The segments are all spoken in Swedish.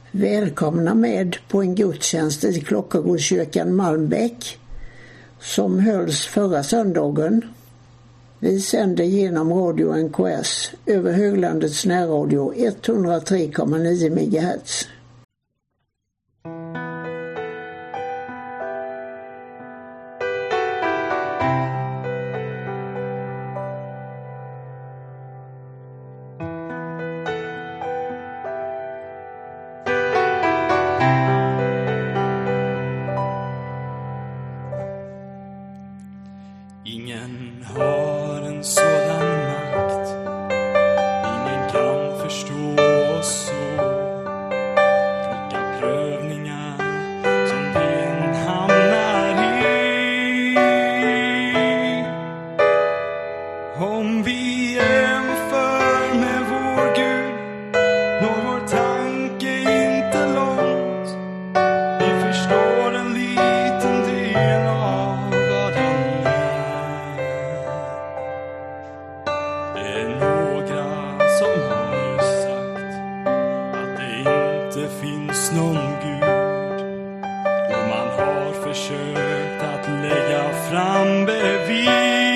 Välkomna med på en gudstjänst i Klockargårdskyrkan Malmbäck som hölls förra söndagen. Vi sänder genom Radio NKS över Höglandets närradio 103,9 MHz. Ingen har en sådan makt, ingen kan förstå oss så. Vilka prövningar som vi än hamnar i. Om vi jämför med vår Gud når vår tanke inte långt. Vi förstår en liten del av vad han är. Det är några som har sagt att det inte finns någon Gud, och man har försökt att lägga fram bevis.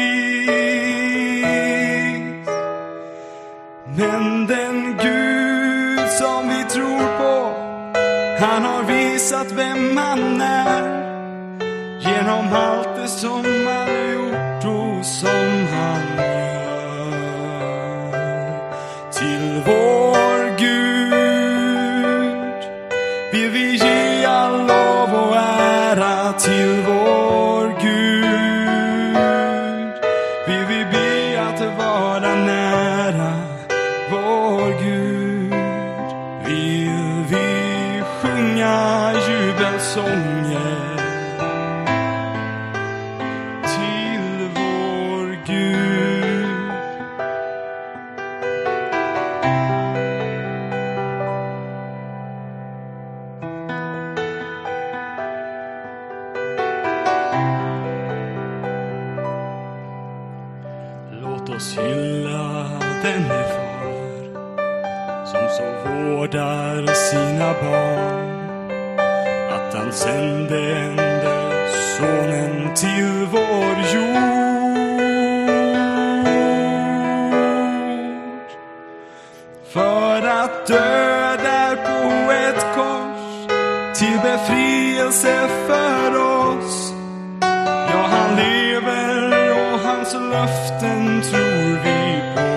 Men den Gud som vi tror på, han har visat vem han är genom allt det som han gjort och som han gör. Till vår Gud vill vi ge all lov och ära. Till vår Gud vill vi be att vara nära. Vår Gud vill vi sjunga jubelsånger. Till vår Gud. Låt oss hylla denne far som så vårdar sina barn, att han sände ende sonen till vår jord för att dö där på ett kors till befrielse för oss. Ja, han lever och hans löften tror vi på.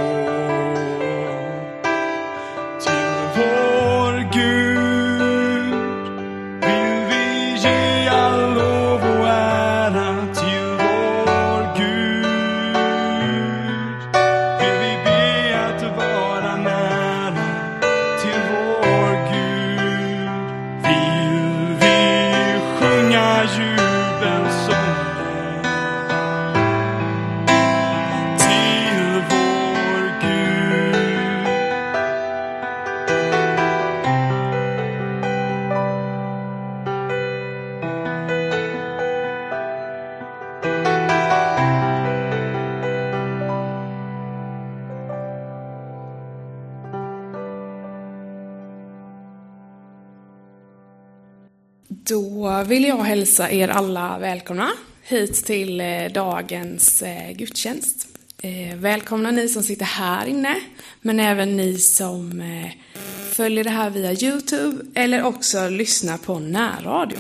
Till vår Gud vill vi ge all lov och ära. Till vår Gud vill vi be att vara nära. Till vår Gud vill vi sjunga jubelsånger. Till vår Gud. Då vill jag hälsa er alla välkomna hit till dagens gudstjänst. Välkomna ni som sitter här inne, men även ni som följer det här via YouTube eller också lyssnar på närradio.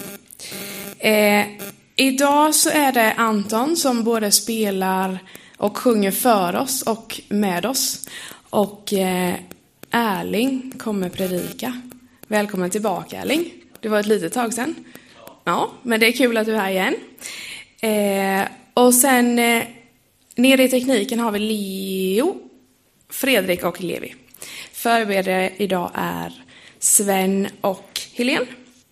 Idag så är det Anton som både spelar och sjunger för oss och med oss. Och Erling kommer predika. Välkommen tillbaka, Erling. Det var ett litet tag sedan. Ja, men det är kul att du är här igen. Och sen nere i tekniken har vi Leo, Fredrik och Levi. Förberedare idag är Sven och Helene.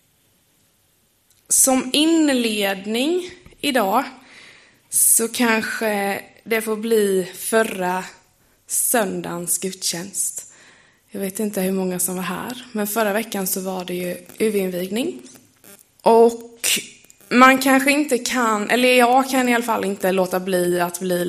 Som inledning idag så kanske det får bli förra söndagens gudstjänst. Jag vet inte hur många som var här, men förra veckan så var det ju UV-invigning. Och man kanske inte kan, eller jag kan i alla fall inte låta bli att bli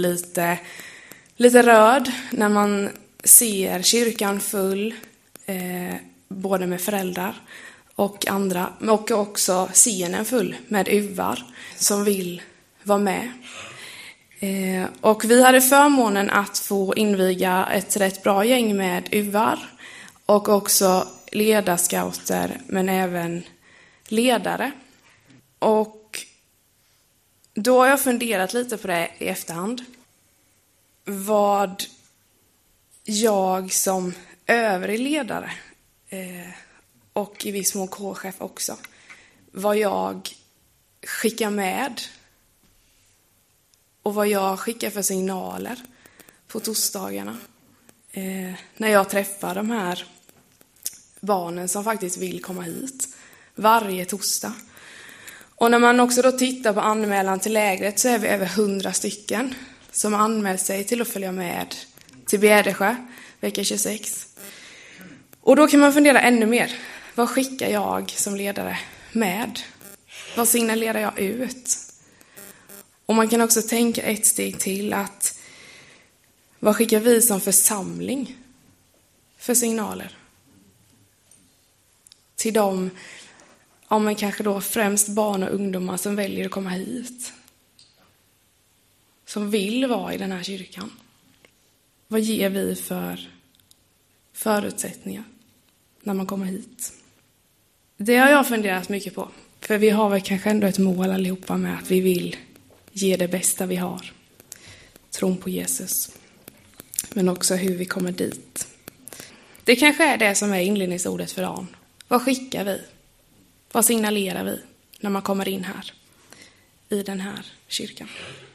lite rörd när man ser kyrkan full. både med föräldrar och andra, och också scenen full med uvar som vill vara med. Och vi hade förmånen att få inviga ett rätt bra gäng med uvar och också ledarscouter, men även ledare. Och då har jag funderat lite på det i efterhand. Vad jag som övrig ledare och i viss mån K-chef också, vad jag skickar med och vad jag skickar för signaler på torsdagarna när jag träffar de här barnen som faktiskt vill komma hit varje torsdag. Och när man också då tittar på anmälan till lägret så är vi över 100 stycken som har anmält sig till att följa med till Bjädersjö vecka 26. Och då kan man fundera ännu mer. Vad skickar jag som ledare med? Vad signalerar jag ut? Och man kan också tänka ett steg till, att vad skickar vi som församling för signaler? Till dem, men kanske då främst barn och ungdomar som väljer att komma hit. Som vill vara i den här kyrkan. Vad ger vi för förutsättningar när man kommer hit? Det har jag funderat mycket på. För vi har väl kanske ändå ett mål allihopa med att vi vill ge det bästa vi har. Tron på Jesus. Men också hur vi kommer dit. Det kanske är det som är inledningsordet för dagen. Vad skickar vi? Vad signalerar vi när man kommer in här i den här kyrkan?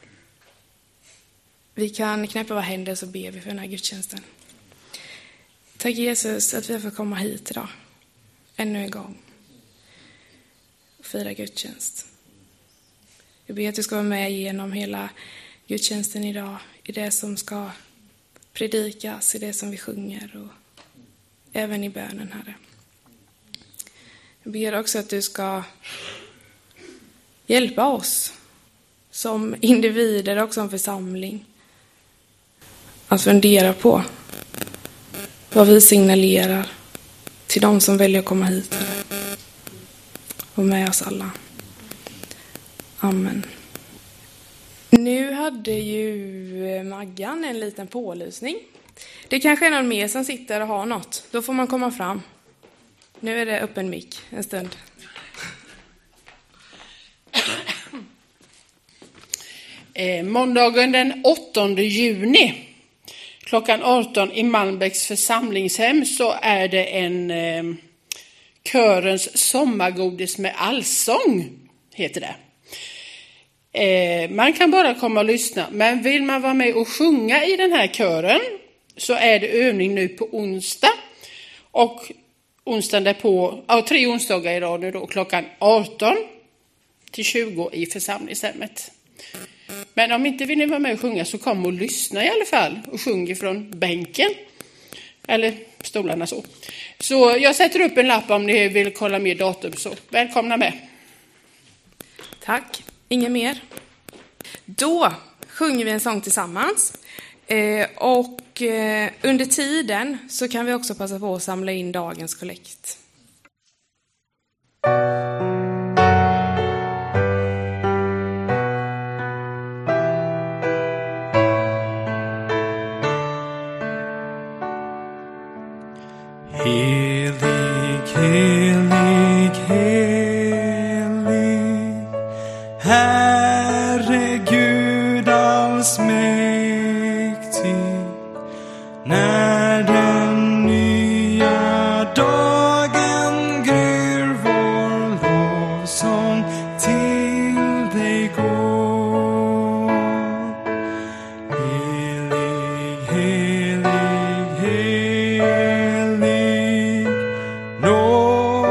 Vi kan knäppa våra händer så ber vi för den här gudstjänsten. Tack Jesus att vi får komma hit idag. Ännu en gång. Och fira gudstjänst. Jag ber att du ska vara med genom hela gudstjänsten idag. I det som ska predikas, i det som vi sjunger och även i bönen, Herre. Jag ber också att du ska hjälpa oss som individer och som församling att fundera på vad vi signalerar till de som väljer att komma hit och med oss alla. Amen. Nu hade ju Maggan en liten pålysning. Det kanske är någon mer som sitter och har något. Då får man komma fram. Nu är det öppen mick en stund. Måndagen den 8 juni klockan 18 i Malmbäcks församlingshem så är det en körens sommargodis med allsång, heter det. Man kan bara komma och lyssna, men vill man vara med och sjunga i den här kören så är det övning nu på onsdag och onsdagen därpå, 3 onsdagar i rad nu då, klockan 18 till 20 i församlingshemmet. Men om inte vill ni vara med och sjunga så kom och lyssna i alla fall och sjung från bänken eller stolarna så. Så jag sätter upp en lapp om ni vill kolla mer datum, så välkomna med. Tack, inget mer. Då sjunger vi en sång tillsammans. Och under tiden så kan vi också passa på att samla in dagens kollekt. Helig, helig, helig, Herre Gud allsmäktig, när den nya dagen gryr vår lovsång till dig går. Helig, helig, helig, lov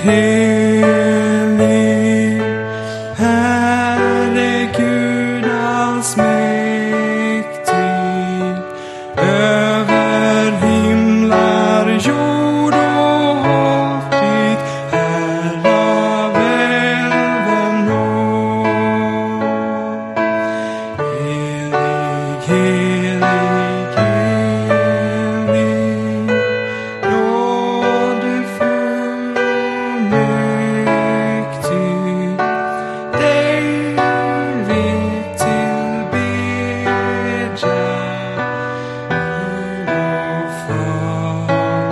helig, Herre Gud allsmäktig, över himlar, jord och hav, dit Herra välven når. Helig, helig, helig, nådefull och mäktig, dig vi tillbedja, Gud och Far.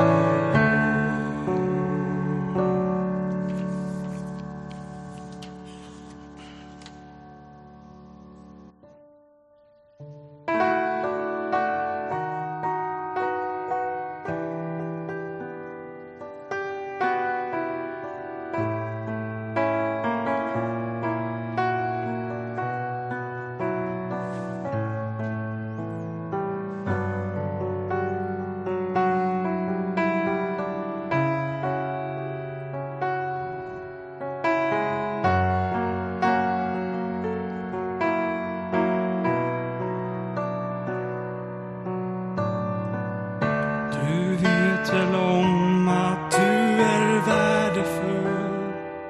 Du vet väl om att du är värdefull,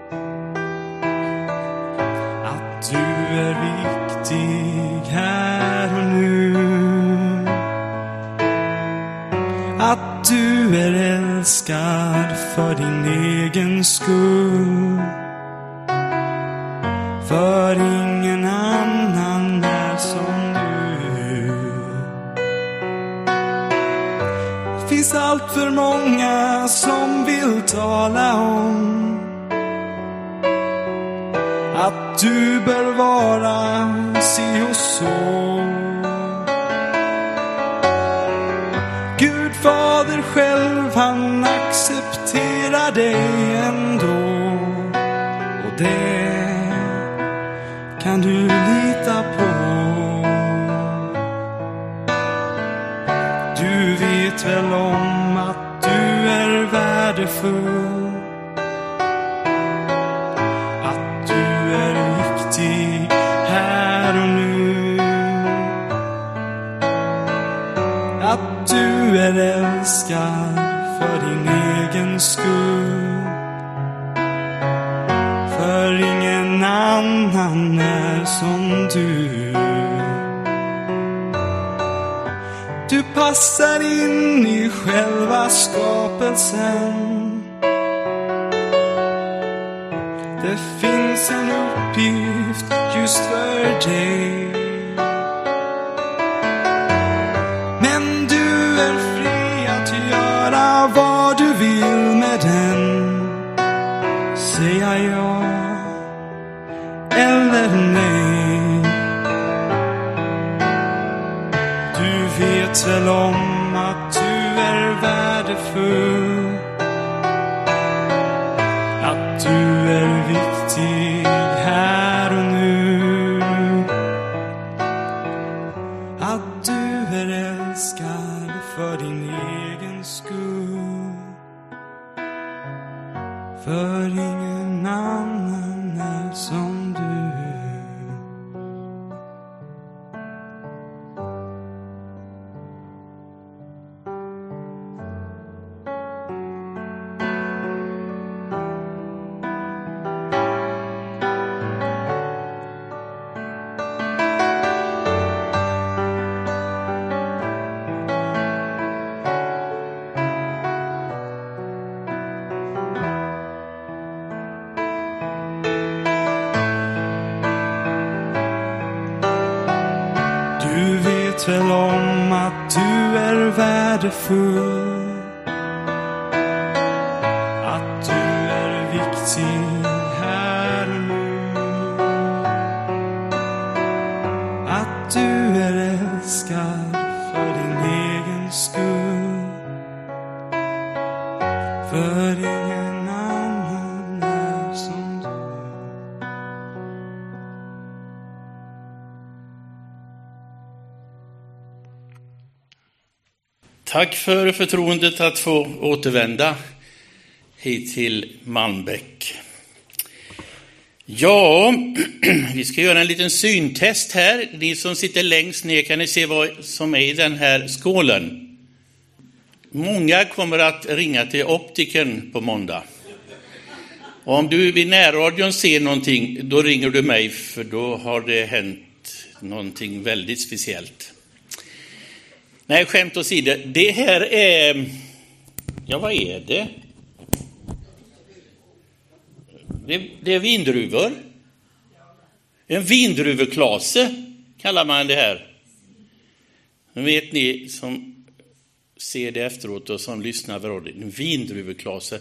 att du är viktig här och nu, att du är älskad för din egen skull, för ingen annan är som du. Finns allt för många som vill tala om att du bör vara si och så. Gud Fader själv, han accepterar dig ändå, och det kan du lita på. Du vet väl om att du är värdefull, att du är viktig här och nu, att du är älskad för din egen skull, för ingen annan är som du. Du passar in i själva skapelsen. Det finns en uppgift just för dig, men du är fri att göra vad du vill med den. Säga ja eller nej. Du vet väl om att du är värdefull, att du är viktig här och nu, att du är älskad för din egen skull, för ingen annan är som du. Du vet väl om att du är värdefull, att du är viktig här och nu, att du är älskad för din egen skull, för ingen annan är som du. Tack för förtroendet att få återvända hit till Malmbäck. Ja, vi ska göra en liten syntest här. Ni som sitter längst ner, kan ni se vad som är i den här skålen? Många kommer att ringa till optiken på måndag. Och om du vid närradion ser någonting, då ringer du mig, för då har det hänt någonting väldigt speciellt. Nej, skämt åsido. Det här är... Ja, vad är det? Det är vindruvor. En vindruveklase kallar man det här. Nu vet ni som ser det efteråt och som lyssnar på radio. En vindruveklase.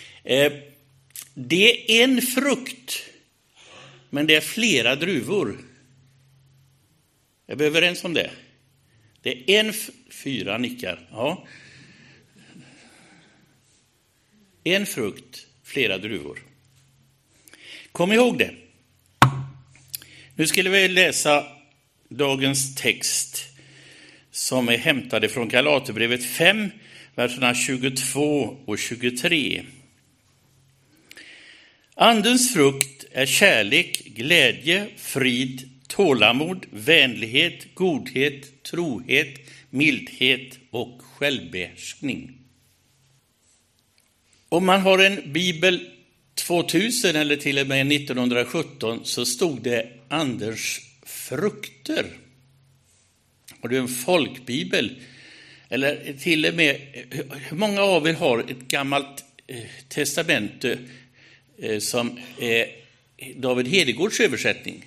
Det är en frukt, men det är flera druvor. Är vi överens om det? Det är fyra nickar. Ja. En frukt, flera druvor. Kom ihåg det. Nu skulle vi läsa dagens text som är hämtade från Galaterbrevet 5, verserna 22 och 23. Andens frukt är kärlek, glädje, frid, tålamod, vänlighet, godhet, trohet, mildhet och självbehärskning. Om man har en bibel 2000 eller till och med 1917 så stod det Andens frukter. Har du en folkbibel eller till och med, hur många av er har ett gammalt testamente som är David Hedegårds översättning?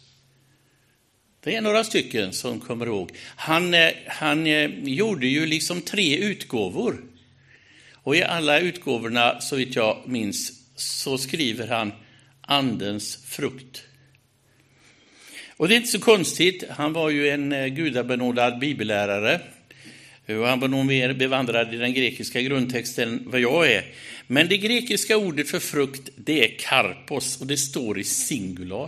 Det är några stycken som kommer ihåg. Han gjorde ju liksom 3 utgåvor. Och i alla utgåvorna, så vitt jag minns, så skriver han Andens frukt. Och det är inte så konstigt. Han var ju en gudabenådad bibellärare. Och han var nog mer bevandrad i den grekiska grundtexten än vad jag är. Men det grekiska ordet för frukt, det är karpos och det står i singular.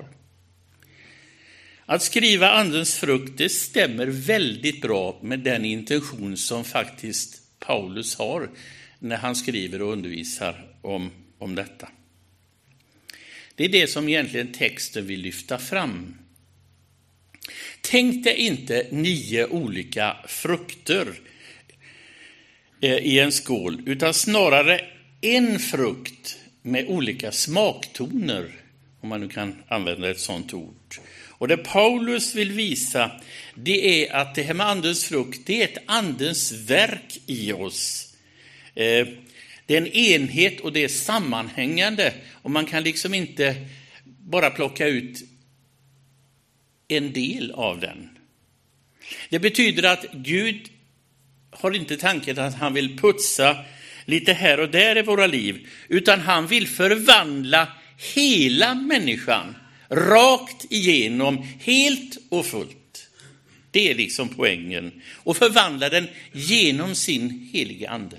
Att skriva Andens frukt, det stämmer väldigt bra med den intention som faktiskt Paulus har när han skriver och undervisar om detta. Det är det som egentligen texten vill lyfta fram. Tänk dig inte 9 olika frukter i en skål, utan snarare en frukt med olika smaktoner, om man nu kan använda ett sånt ord. Och det Paulus vill visa, det är att det här med andens frukt, det är ett andens verk i oss. Det är en enhet och det är sammanhängande. Och man kan liksom inte bara plocka ut en del av den. Det betyder att Gud har inte tanken att han vill putsa lite här och där i våra liv. Utan han vill förvandla hela människan rakt igenom, helt och fullt. Det är liksom poängen. Och förvandla den genom sin heliga ande.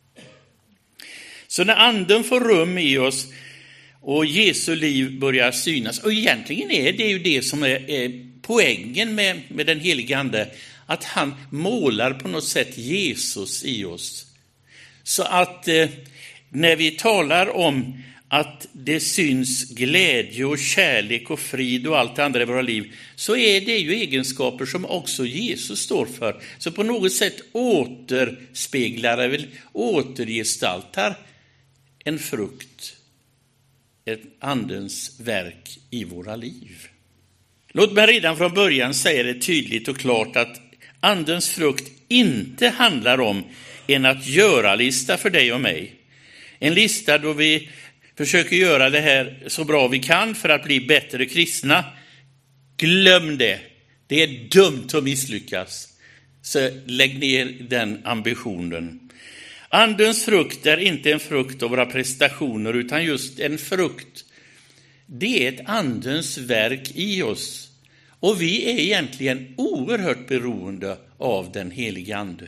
Så när anden får rum i oss och Jesu liv börjar synas, och egentligen är det ju det som är poängen med den heliga ande, att han målar på något sätt Jesus i oss. Så att när vi talar om att det syns glädje och kärlek och frid och allt det andra i våra liv, så är det ju egenskaper som också Jesus står för. Så på något sätt återspeglar eller återgestaltar en frukt, ett andens verk i våra liv. Låt mig redan från början säga det tydligt och klart att andens frukt inte handlar om en att göra-lista för dig och mig. En lista då vi försöker göra det här så bra vi kan för att bli bättre kristna. Glöm det. Det är dumt att misslyckas. Så lägg ner den ambitionen. Andens frukt är inte en frukt av våra prestationer utan just en frukt. Det är ett andens verk i oss. Och vi är egentligen oerhört beroende av den heliga ande.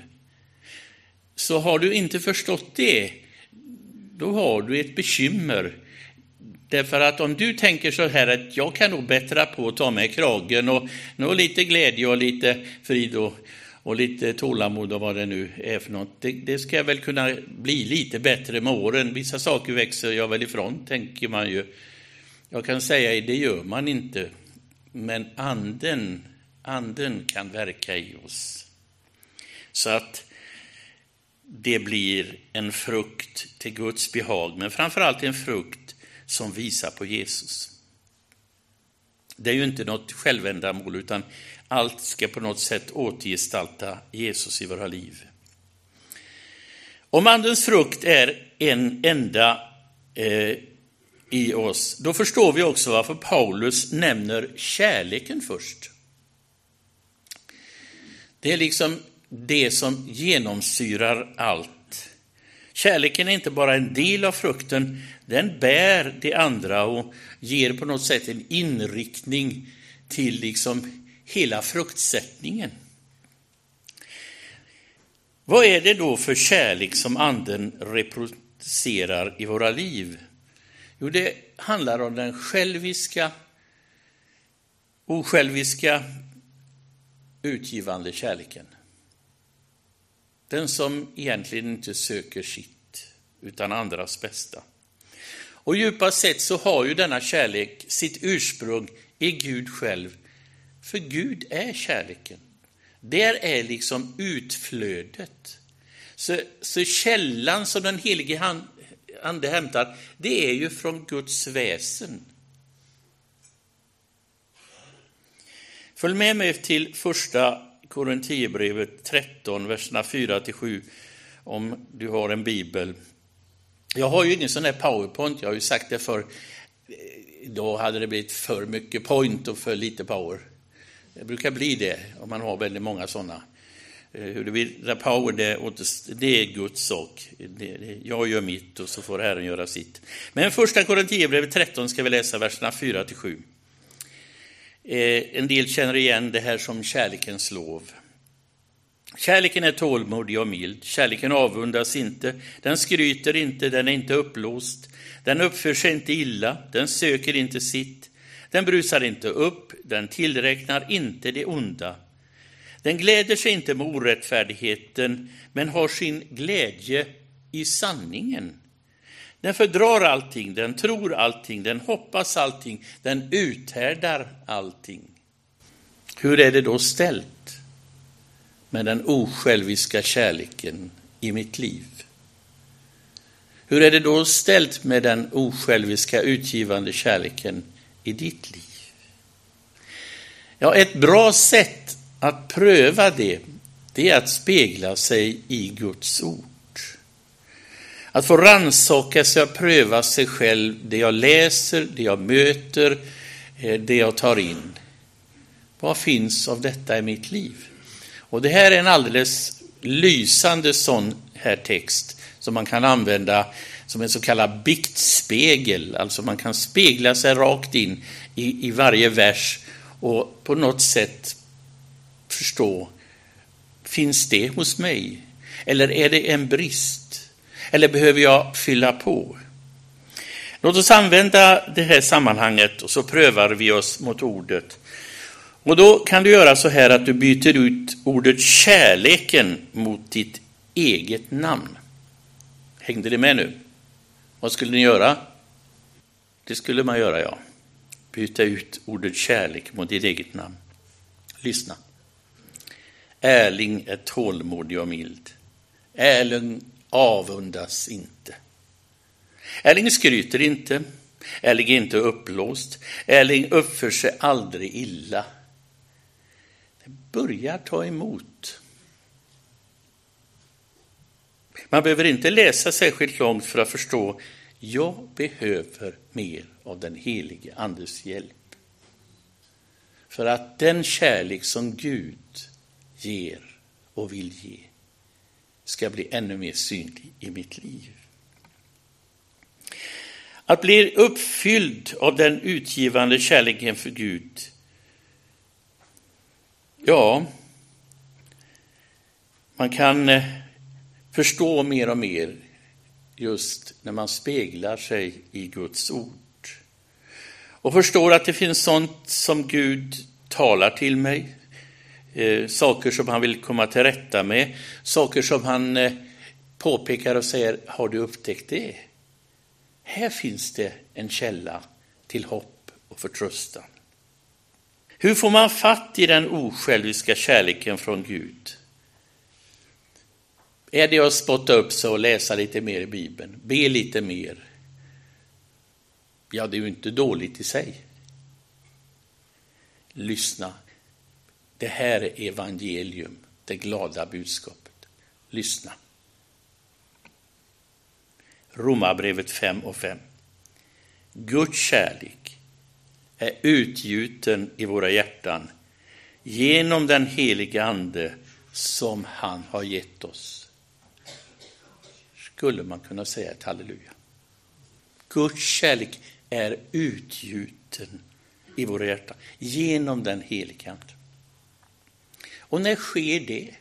Så har du inte förstått det, då har du ett bekymmer. Därför att om du tänker så här att jag kan nog bättra på att ta mig kragen och lite glädje och lite frid och lite tålamod och vad det nu är för något. Det ska väl kunna bli lite bättre med åren. Vissa saker växer jag väl ifrån, tänker man ju. Jag kan säga det gör man inte. Men anden kan verka i oss. Så att det blir en frukt till Guds behag. Men framförallt en frukt som visar på Jesus. Det är ju inte något självändamål, utan allt ska på något sätt återgestalta Jesus i våra liv. Om andens frukt är en enda i oss, då förstår vi också varför Paulus nämner kärleken först. Det är liksom det som genomsyrar allt. Kärleken är inte bara en del av frukten, den bär det andra och ger på något sätt en inriktning till liksom hela fruktsättningen. Vad är det då för kärlek som anden reproducerar i våra liv? Jo, det handlar om den osjälviska, utgivande kärleken. Den som egentligen inte söker sitt, utan andras bästa. Och djupast sett så har ju denna kärlek sitt ursprung i Gud själv. För Gud är kärleken. Där är liksom utflödet. Så källan som den helige ande hämtar, det är ju från Guds väsen. Följ med mig till första Korinthierbrevet 13, verserna 4-7, om du har en bibel. Jag har ju ingen sån här PowerPoint, jag har ju sagt det för då hade det blivit för mycket point och för lite power. Det brukar bli det om man har väldigt många sådana. Hur det blir power, det är Guds sak. Jag gör mitt och så får Herren göra sitt. Men första Korinthierbrevet 13 ska vi läsa verserna 4-7. En del känner igen det här som kärlekens lov. Kärleken är tålmodig och mild. Kärleken avundas inte. Den skryter inte, den är inte upplåst. Den uppför sig inte illa. Den söker inte sitt. Den brusar inte upp. Den tillräknar inte det onda. Den gläder sig inte med orättfärdigheten, men har sin glädje i sanningen. Den fördrar allting, den tror allting, den hoppas allting, den uthärdar allting. Hur är det då ställt med den osjälviska kärleken i mitt liv? Hur är det då ställt med den osjälviska utgivande kärleken i ditt liv? Ja, ett bra sätt att pröva det är att spegla sig i Guds ord. Att få rannsaka sig och pröva sig själv, det jag läser, det jag möter, det jag tar in. Vad finns av detta i mitt liv? Och det här är en alldeles lysande sån här text som man kan använda som en så kallad biktspegel. Alltså man kan spegla sig rakt in i varje vers och på något sätt förstå, finns det hos mig? Eller är det en brist? Eller behöver jag fylla på? Låt oss använda det här sammanhanget och så prövar vi oss mot ordet. Och då kan du göra så här att du byter ut ordet kärleken mot ditt eget namn. Hängde det med nu? Vad skulle ni göra? Det skulle man göra, ja. Byta ut ordet kärlek mot ditt eget namn. Lyssna. Erling är tålmodig och mild. Erling avundas inte. Erling skryter inte. Erling är inte uppblåst. Erling uppför sig aldrig illa. Det börjar ta emot. Man behöver inte läsa särskilt långt för att förstå. Jag behöver mer av den helige andes hjälp. För att den kärlek som Gud ger och vill ge ska bli ännu mer synlig i mitt liv. Att bli uppfylld av den utgivande kärleken för Gud, ja, man kan förstå mer och mer just när man speglar sig i Guds ord. Och förstår att det finns sånt som Gud talar till mig. saker som han vill komma till rätta med, saker som han påpekar och säger, har du upptäckt det? Här finns det en källa till hopp och förtröstan. Hur får man fatt i den osjälviska kärleken från Gud? Är det att spotta upp sig och läsa lite mer i Bibeln? Be lite mer? Ja, det är ju inte dåligt i sig. Lyssna. Det här är evangelium, det glada budskapet. Lyssna. Romarbrevet 5:5. Guds kärlek är utgjuten i våra hjärtan genom den heliga ande som han har gett oss. Skulle man kunna säga ett halleluja. Guds kärlek är utgjuten i våra hjärtan genom den heliga ande. Och när sker det?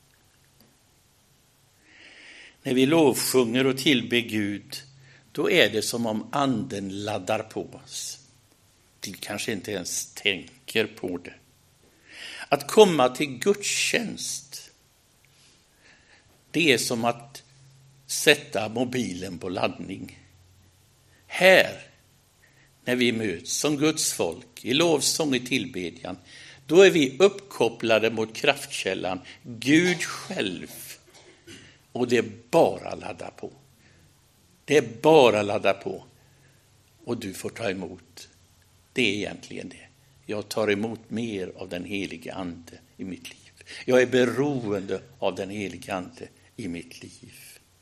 När vi lovsjunger och tillber Gud, då är det som om anden laddar på oss. Vi kanske inte ens tänker på det. Att komma till gudstjänst, det är som att sätta mobilen på laddning. Här, när vi möts som Guds folk, i lovsång och tillbedjan, då är vi uppkopplade mot kraftkällan, Gud själv. Och det är bara ladda på. Det är bara ladda på. Och du får ta emot. Det är egentligen det. Jag tar emot mer av den heliga ande i mitt liv. Jag är beroende av den heliga ande i mitt liv.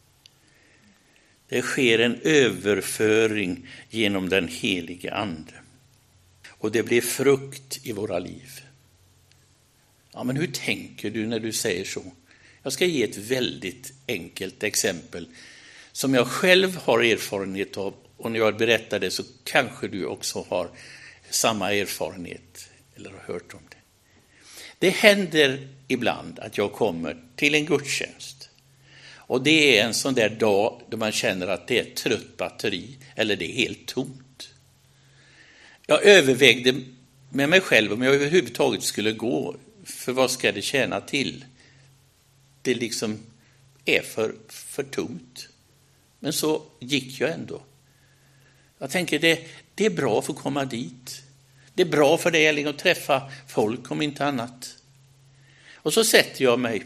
Det sker en överföring genom den heliga ande. Och det blir frukt i våra liv. Ja, men hur tänker du när du säger så? Jag ska ge ett väldigt enkelt exempel som jag själv har erfarenhet av. Och när jag berättar det så kanske du också har samma erfarenhet eller har hört om det. Det händer ibland att jag kommer till en gudstjänst. Och det är en sån där dag då man känner att det är ett trött batteri eller det är helt tomt. Jag övervägde med mig själv om jag överhuvudtaget skulle gå. För vad ska det tjäna till? Det liksom är för tomt. Men så gick jag ändå. Jag tänker det är bra för att komma dit. Det är bra för dig att träffa folk om inte annat. Och så sätter jag mig.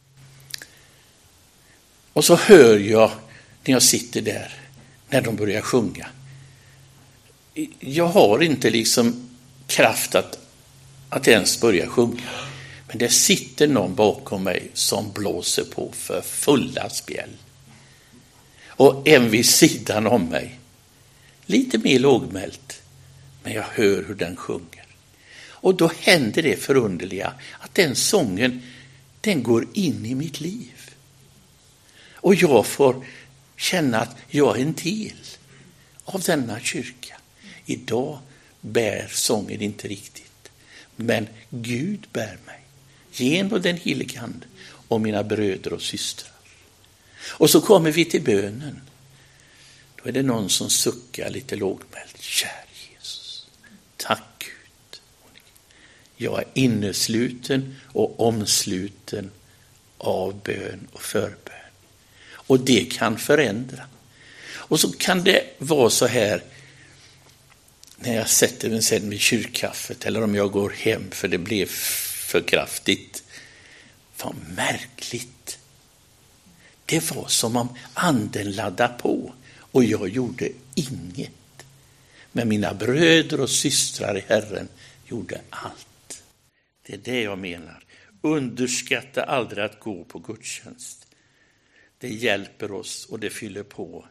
Och så hör jag när jag sitter där. När de börjar sjunga. Jag har inte liksom kraft att ens börja sjunga. Men det sitter någon bakom mig som blåser på för fulla spjäll. Och en vid sidan om mig. Lite mer lågmält. Men jag hör hur den sjunger. Och då händer det förunderliga att den sången, den går in i mitt liv. Och jag får känna att jag är en del av denna kyrka. Idag bär sången inte riktigt. Men Gud bär mig. Genom den heliga ande och mina bröder och systrar. Och så kommer vi till bönen. Då är det någon som suckar lite lågmält. Kär Jesus, tack Gud. Jag är innesluten och omsluten av bön och förbön. Och det kan förändra. Och så kan det vara så här när jag sätter mig sen vid kyrkkaffet eller om jag går hem för det blev för kraftigt. Vad märkligt. Det var som om anden laddade på och jag gjorde inget. Men mina bröder och systrar i Herren gjorde allt. Det är det jag menar. Underskatta aldrig att gå på gudstjänst. Det hjälper oss och det fyller på.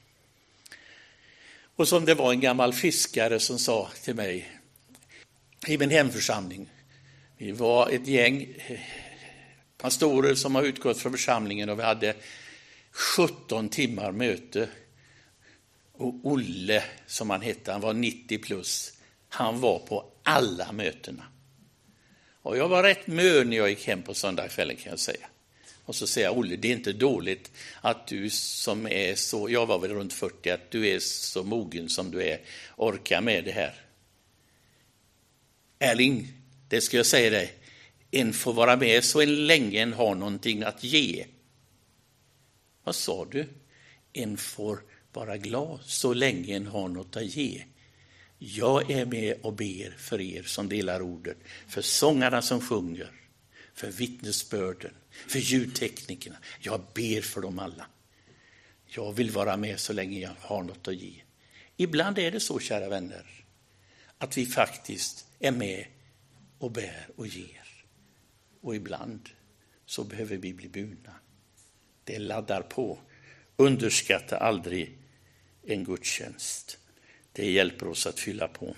Och som det var en gammal fiskare som sa till mig i min hemförsamling. Vi var ett gäng pastorer som har utgått från församlingen och vi hade 17 timmar möte. Och Olle, som han hette, han var 90 plus. Han var på alla mötena. Och jag var rätt mör när jag gick hem på söndagskvällen kan jag säga. Och så säger jag, Olle, det är inte dåligt att du som är så, jag var väl runt 40, att du är så mogen som du är, orkar med det här. Erling, det ska jag säga dig, en får vara med så länge en har någonting att ge. Vad sa du? En får vara glad så länge en har något att ge. Jag är med och ber för er som delar ordet, för sångarna som sjunger, för vittnesbörden, för ljudteknikerna. Jag ber för dem alla. Jag vill vara med så länge jag har något att ge. Ibland är det så, kära vänner, att vi faktiskt är med och bär och ger. Och ibland så behöver vi bli burna. Det laddar på. Underskatta aldrig en gudstjänst. Det hjälper oss att fylla på.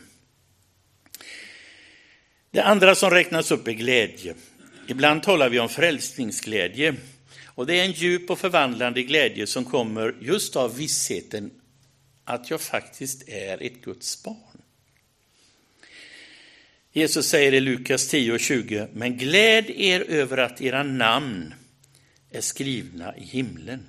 Det andra som räknas upp är glädje. Ibland talar vi om frälsningsglädje. Och det är en djup och förvandlande glädje som kommer just av vissheten att jag faktiskt är ett Guds barn. Jesus säger i Lukas 10:20, men gläd er över att era namn är skrivna i himlen.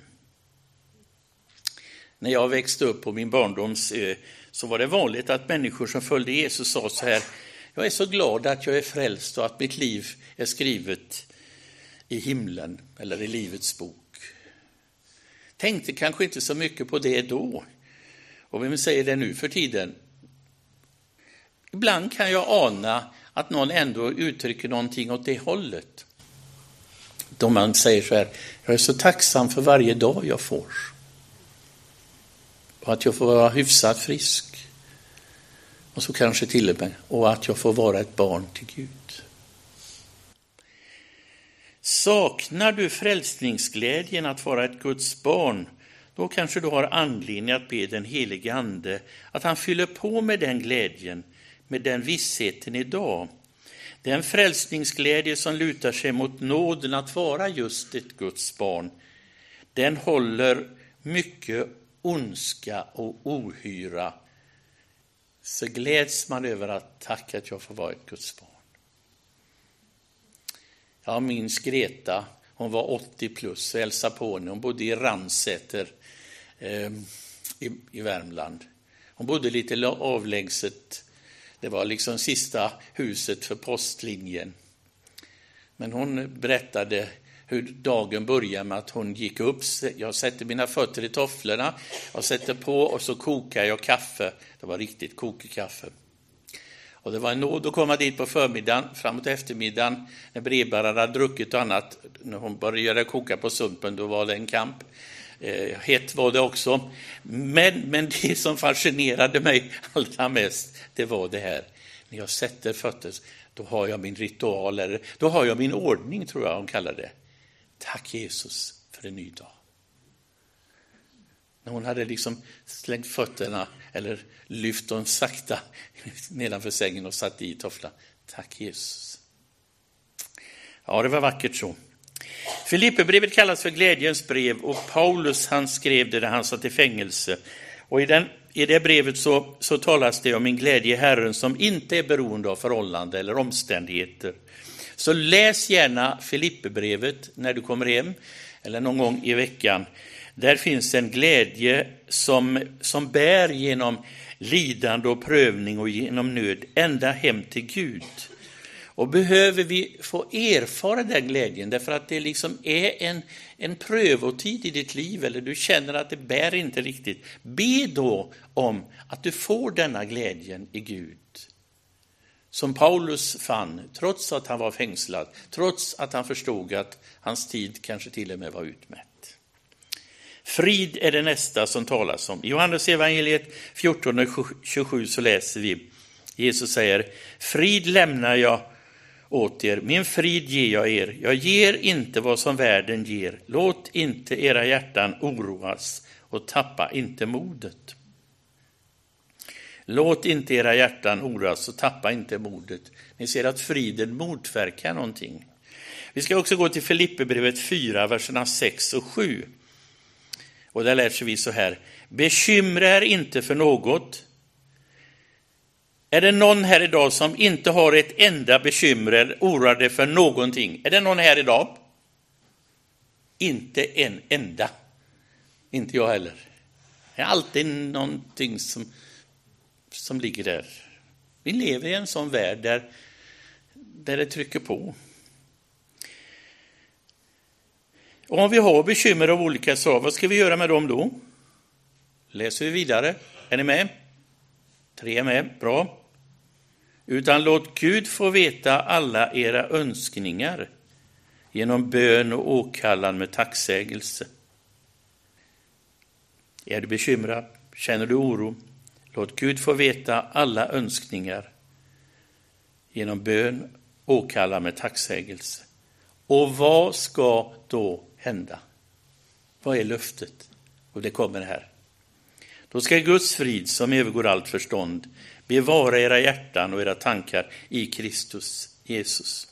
När jag växte upp på min barndoms så var det vanligt att människor som följde Jesus sa så här: jag är så glad att jag är frälst och att mitt liv är skrivet i himlen eller i livets bok. Tänkte kanske inte så mycket på det då. Och vem säger det nu för tiden? Ibland kan jag ana att någon ändå uttrycker någonting åt det hållet. Då man säger så här: jag är så tacksam för varje dag jag får. Och att jag får vara hyfsat frisk. Och så kanske till och med. Och att jag får vara ett barn till Gud. Saknar du frälsningsglädjen att vara ett Guds barn, då kanske du har anledning att be den helige ande att han fyller på med den glädjen, med den vissheten idag. Den frälsningsglädje som lutar sig mot nåden att vara just ett Guds barn, den håller mycket ondska och ohyra. Så gläds man över att tacka att jag får vara ett Guds barn. Jag minns Greta, hon var 80 plus och hälsade på henne. Hon bodde i Ransäter i Värmland. Hon bodde lite avlägset. Det var liksom sista huset för postlinjen. Men hon berättade hur dagen började med att hon gick upp. Jag sätter mina fötter i tofflorna. Jag sätter på och så kokar jag kaffe. Det var riktigt kokkaffe. Och det var en nåd att komma dit på förmiddagen, framåt eftermiddagen, när brevbäraren hade druckit och annat. När hon började koka på sumpen, då var det en kamp. Hett var det också. Men det som fascinerade mig allra mest, det var det här. När jag sätter fötter, då har jag min ritual, eller då har jag min ordning, tror jag hon kallar det. Tack Jesus för en ny dag. När hon hade liksom slängt fötterna eller lyft dem sakta nedanför sängen och satt i tofflan. Tack Jesus. Ja, det var vackert så. Filipperbrevet kallas för glädjens brev och Paulus han skrev det när han satt i fängelse. Och i det brevet så talas det om en glädje i Herren som inte är beroende av förhållande eller omständigheter. Så läs gärna Filipperbrevet när du kommer hem eller någon gång i veckan. Där finns en glädje som bär genom lidande och prövning och genom nöd ända hem till Gud. Och behöver vi få erfara den glädjen därför att det liksom är en prövotid i ditt liv eller du känner att det bär inte riktigt. Be då om att du får denna glädjen i Gud. Som Paulus fann, trots att han var fängslad, trots att han förstod att hans tid kanske till och med var utmätt. Frid är det nästa som talas om. I Johannes evangeliet 14:27 så läser vi. Jesus säger: frid lämnar jag åt er, min frid ger jag er. Jag ger inte vad som världen ger. Låt inte era hjärtan oroas och tappa inte modet. Låt inte era hjärtan oroas och tappa inte modet. Ni ser att friden motverkar någonting. Vi ska också gå till Filipperbrevet 4, verserna 6 och 7. Och där läser vi så här: bekymra er inte för något. Är det någon här idag som inte har ett enda bekymmer eller oroar dig för någonting? Är det någon här idag? Inte en enda. Inte jag heller. Det är alltid någonting som ligger där. Vi lever i en sån värld där det trycker på. Och om vi har bekymmer av olika slag, vad ska vi göra med dem då? Läser vi vidare. Är ni med? 3 är med, bra. Utan låt Gud få veta alla era önskningar genom bön och åkallan med tacksägelse. Är du bekymrad? Känner du oro? Låt Gud få veta alla önskningar genom bön och åkallan med tacksägelse. Och vad ska då hända? Vad är löftet? Och det kommer här. Då ska Guds frid som övergår allt förstånd bevara era hjärtan och era tankar i Kristus Jesus.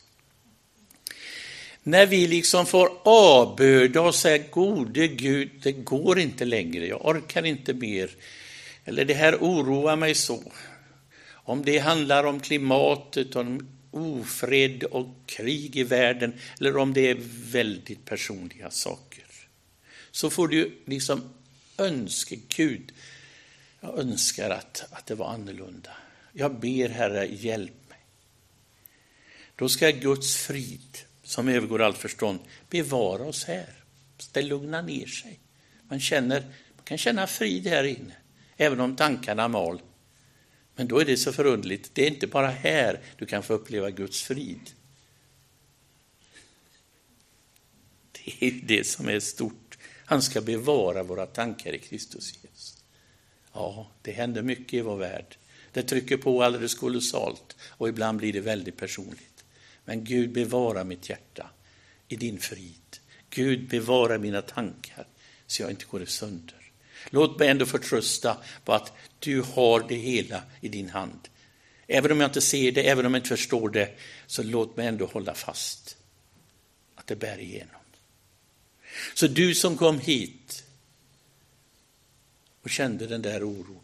När vi liksom får avböda och säga, gode Gud, det går inte längre, jag orkar inte mer. Eller det här oroar mig så. Om det handlar om klimatet, om ofred och krig i världen, eller om det är väldigt personliga saker. Så får du liksom önska Gud. Jag önskar att det var annorlunda. Jag ber Herre, hjälp mig. Då ska Guds frid, som övergår allt förstånd, bevara oss här. Det lugnar ner sig. Man kan känna frid här inne, även om tankarna mal. Men då är det så förundligt. Det är inte bara här du kan få uppleva Guds frid. Det är ju det som är stort. Han ska bevara våra tankar i Kristus Jesus. Ja, det händer mycket i vår värld. Det trycker på alldeles kolossalt och ibland blir det väldigt personligt. Men Gud bevara mitt hjärta i din frid. Gud bevara mina tankar så jag inte går sönder. Låt mig ändå förtrösta på att du har det hela i din hand. Även om jag inte ser det, även om jag inte förstår det, så låt mig ändå hålla fast att det bär igenom. Så du som kom hit och kände den där oron.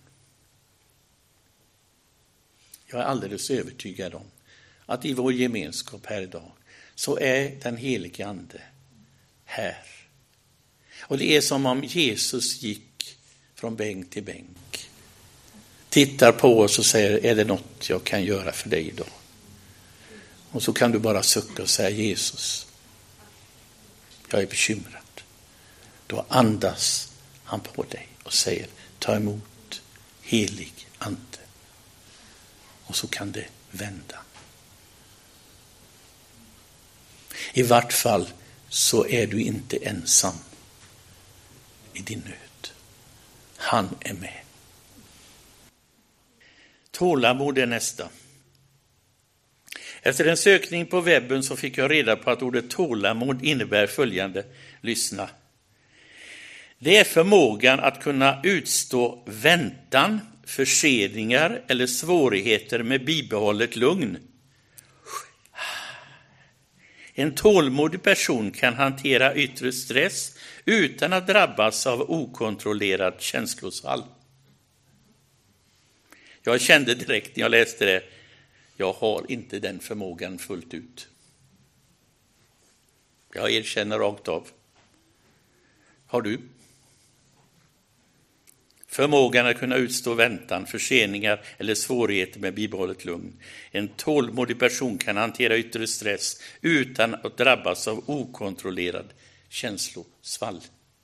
Jag är alldeles övertygad om att i vår gemenskap här idag så är den helige ande här. Och det är som om Jesus gick från bänk till bänk. Tittar på oss och säger, är det något jag kan göra för dig idag? Och så kan du bara sucka och säga, Jesus, jag är bekymrad. Då andas han på dig och säger, ta emot helig ande. Och så kan det vända. I vart fall så är du inte ensam i din nöd. Han är med. Tålamod är nästa. Efter en sökning på webben så fick jag reda på att ordet tålamod innebär följande. Lyssna. Det är förmågan att kunna utstå väntan, förseningar eller svårigheter med bibehållet lugn. En tålmodig person kan hantera yttre stress utan att drabbas av okontrollerad känslosvall. Jag kände direkt när jag läste det, jag har inte den förmågan fullt ut. Jag erkänner rakt av. Har du? Förmågan att kunna utstå väntan, förseningar eller svårigheter med bibehållet lugn. En tålmodig person kan hantera yttre stress utan att drabbas av okontrollerad känslosvall.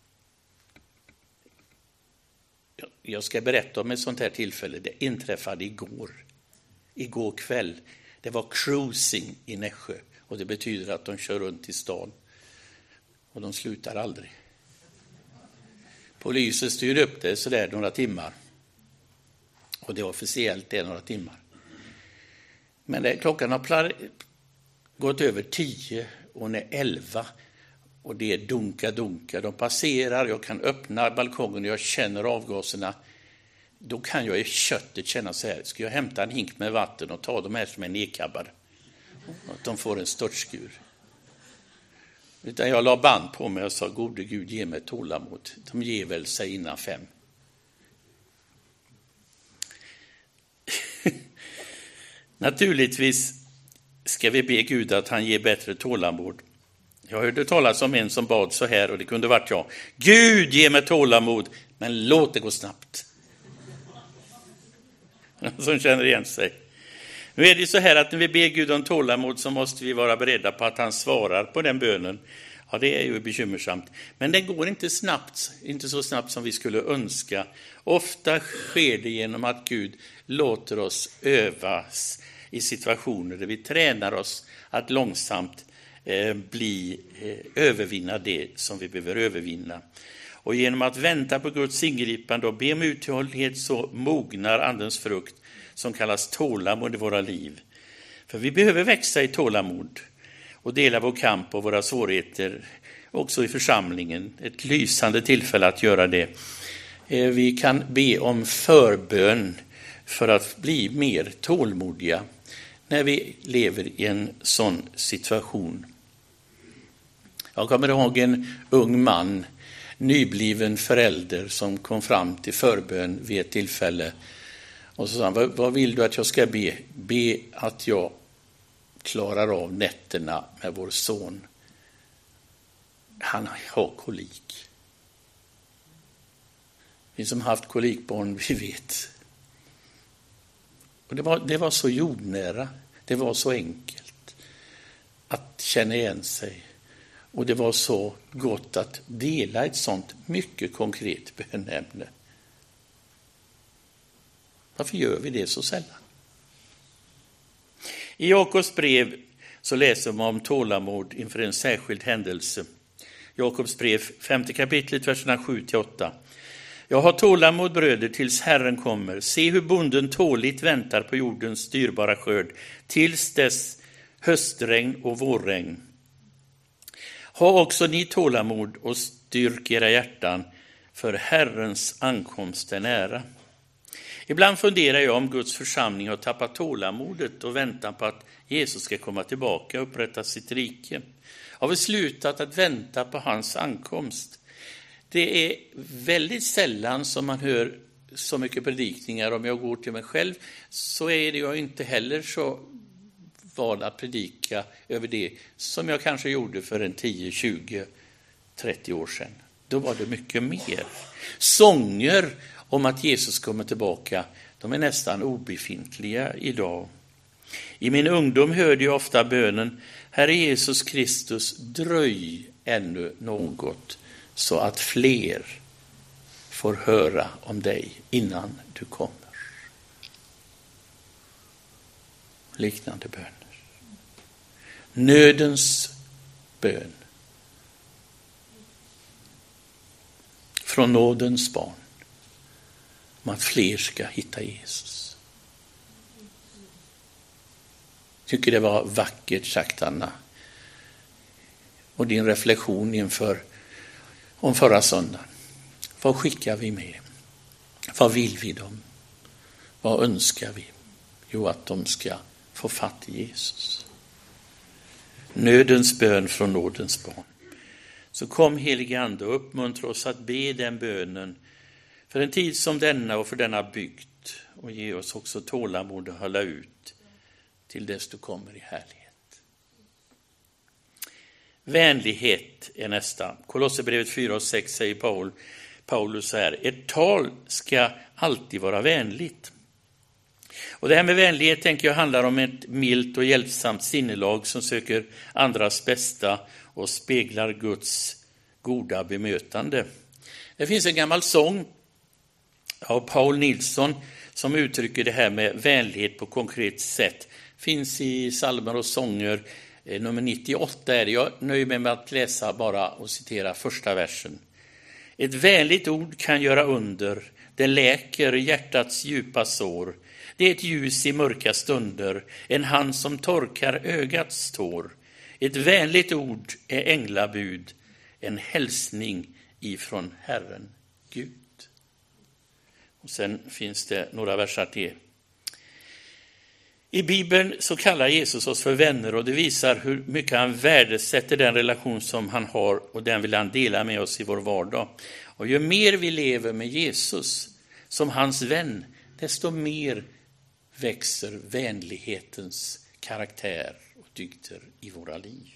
Jag ska berätta om ett sånt här tillfälle. Det inträffade igår kväll. Det var cruising i Nässjö och det betyder att de kör runt i stan och de slutar aldrig. Polisen styrde upp det så där några timmar. Och det är officiellt det några timmar. Men klockan har gått över 10 och är 11. Och det är dunka. De passerar, jag kan öppna balkongen och jag känner avgaserna. Då kan jag i köttet känna så här. Ska jag hämta en hink med vatten och ta de här som är nedkabbade? Att de får en störtskur. Utan jag la band på mig och sa, gode Gud, ge mig tålamod. De ger väl sig innan 5. Naturligtvis ska vi be Gud att han ger bättre tålamod. Jag hörde talas om en som bad så här och det kunde varit jag. Gud, ge mig tålamod, men låt det gå snabbt. Som känner igen sig. Nu är det så här att när vi ber Gud om tålamod så måste vi vara beredda på att han svarar på den bönen. Ja, det är ju bekymmersamt. Men det går inte så snabbt som vi skulle önska. Ofta sker det genom att Gud låter oss övas i situationer där vi tränar oss att långsamt övervinna det som vi behöver övervinna. Och genom att vänta på Guds ingripande och be om uthållighet så mognar andens frukt som kallas tålamod i våra liv. För vi behöver växa i tålamod och dela vår kamp och våra svårigheter också i församlingen. Ett lysande tillfälle att göra det. Vi kan be om förbön för att bli mer tålmodiga när vi lever i en sån situation. Jag kommer ihåg en ung man, nybliven förälder, som kom fram till förbön vid ett tillfälle. Och så sa han, vad vill du att jag ska be? Be att jag klarar av nätterna med vår son. Han har kolik. Vi som haft kolikbarn, vi vet. Och det var så jordnära. Det var så enkelt att känna igen sig. Och det var så gott att dela ett sånt mycket konkret bönämne. Varför gör vi det så sällan? I Jakobs brev så läser man om tålamod inför en särskild händelse. Jakobs brev, 5 kapitlet, verserna 7-8. Jag har tålamod, bröder, tills Herren kommer. Se hur bonden tåligt väntar på jordens dyrbara skörd, tills dess höstregn och vårregn. Ha också ni tålamod och styrk era hjärtan, för Herrens ankomst är nära. Ibland funderar jag om Guds församling har tappat tålamodet och väntan på att Jesus ska komma tillbaka och upprätta sitt rike. Har vi slutat att vänta på hans ankomst? Det är väldigt sällan som man hör så mycket predikningar. Om jag går till mig själv så är det jag inte heller så van att predika över det som jag kanske gjorde för en 10, 20, 30 år sedan. Då var det mycket mer. Sånger om att Jesus kommer tillbaka, de är nästan obefintliga idag. I min ungdom hörde jag ofta bönen, Herre Jesus Kristus, dröj ännu något så att fler får höra om dig innan du kommer. Liknande böner. Nödens bön. Från nådens barn. Om att fler ska hitta Jesus. Tycker det var vackert sagt, Anna. Och din reflektion om förra söndagen. Vad skickar vi med? Vad vill vi dem? Vad önskar vi? Jo, att de ska få fatt i Jesus. Nödens bön från nådens barn. Så kom helige Ande och uppmuntra oss att be den bönen för en tid som denna och för denna bygd, och ge oss också tålamod att hålla ut till dess du kommer i härlighet. Vänlighet är nästa. Kolosserbrevet 4:6 säger Paulus så här: ert tal ska alltid vara vänligt. Och det här med vänlighet tänker jag handlar om ett milt och hjälpsamt sinnelag som söker andras bästa och speglar Guds goda bemötande. Det finns en gammal sång av Paul Nilsson som uttrycker det här med vänlighet på konkret sätt. Finns i psalmer och sånger, nummer 98 är det. Jag nöjer mig med att läsa bara och citera första versen. Ett vänligt ord kan göra under, det läker hjärtats djupa sår. Det är ett ljus i mörka stunder, en hand som torkar ögats tår. Ett vänligt ord är änglabud, en hälsning ifrån Herren Gud. Och sen finns det några versar till. I Bibeln så kallar Jesus oss för vänner, och det visar hur mycket han värdesätter den relation som han har, och den vill han dela med oss i vår vardag. Och ju mer vi lever med Jesus som hans vän, desto mer växer vänlighetens karaktär och dygder i våra liv.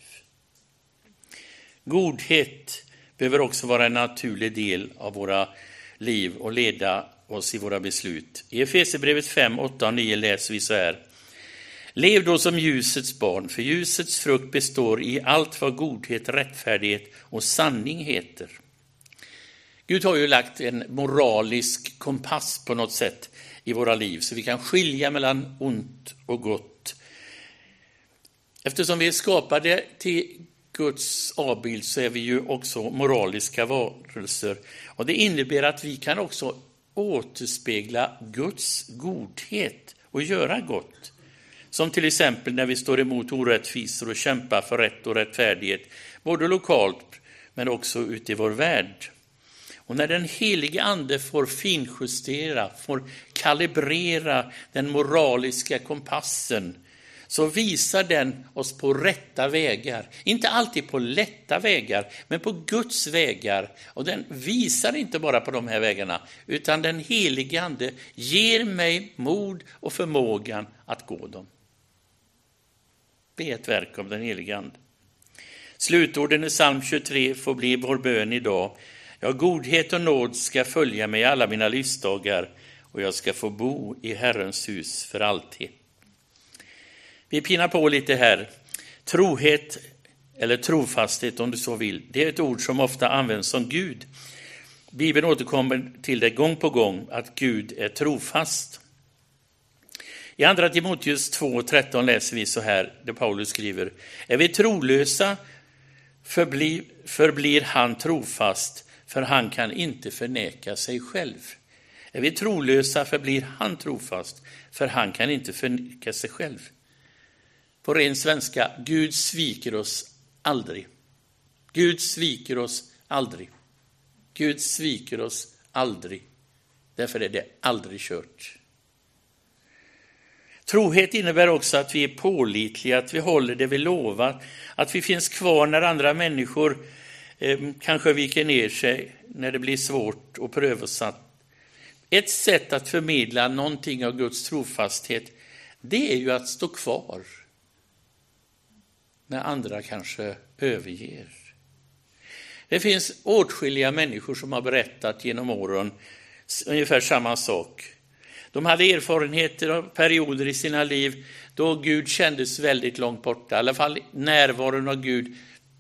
Godhet behöver också vara en naturlig del av våra liv och leda oss i våra beslut. I Efesierbrevet 5, 8 och 9 läser vi så här: Lev då som ljusets barn, för ljusets frukt består i allt vad godhet, rättfärdighet och sanning heter. Gud har ju lagt en moralisk kompass på något sätt i våra liv, så vi kan skilja mellan ont och gott. Eftersom vi är skapade till Guds avbild så är vi ju också moraliska varelser. Och det innebär att vi kan också återspegla Guds godhet och göra gott. Som till exempel när vi står emot orättvisor och kämpar för rätt och rättfärdighet, både lokalt men också ute i vår värld. Och när den helige ande får finjustera, får kalibrera den moraliska kompassen, så visar den oss på rätta vägar. Inte alltid på lätta vägar, men på Guds vägar. Och den visar inte bara på de här vägarna, utan den helige ande ger mig mod och förmågan att gå dem. Det är ett verk av den helige ande. Slutorden i psalm 23 får bli vår bön idag. Ja, godhet och nåd ska följa mig alla mina livsdagar, och jag ska få bo i Herrens hus för alltid. Vi pinnar på lite här. Trohet eller trofasthet om du så vill. Det är ett ord som ofta används som Gud. Bibeln återkommer till det gång på gång att Gud är trofast. I andra Timoteus 2:13 läser vi så här, där Paulus skriver: är vi trolösa förblir han trofast, för han kan inte förneka sig själv. Är vi trolösa förblir han trofast, för han kan inte förneka sig själv. På ren svenska, Gud sviker oss aldrig. Gud sviker oss aldrig. Gud sviker oss aldrig. Därför är det aldrig kört. Trohet innebär också att vi är pålitliga, att vi håller det vi lovar, att vi finns kvar när andra människor kanske viker ner sig, när det blir svårt och prövosamt. Ett sätt att förmedla någonting av Guds trofasthet, det är ju att stå kvar när andra kanske överger. Det finns åtskilliga människor som har berättat genom åren ungefär samma sak. De hade erfarenheter och perioder i sina liv då Gud kändes väldigt långt borta. I alla fall närvaron av Gud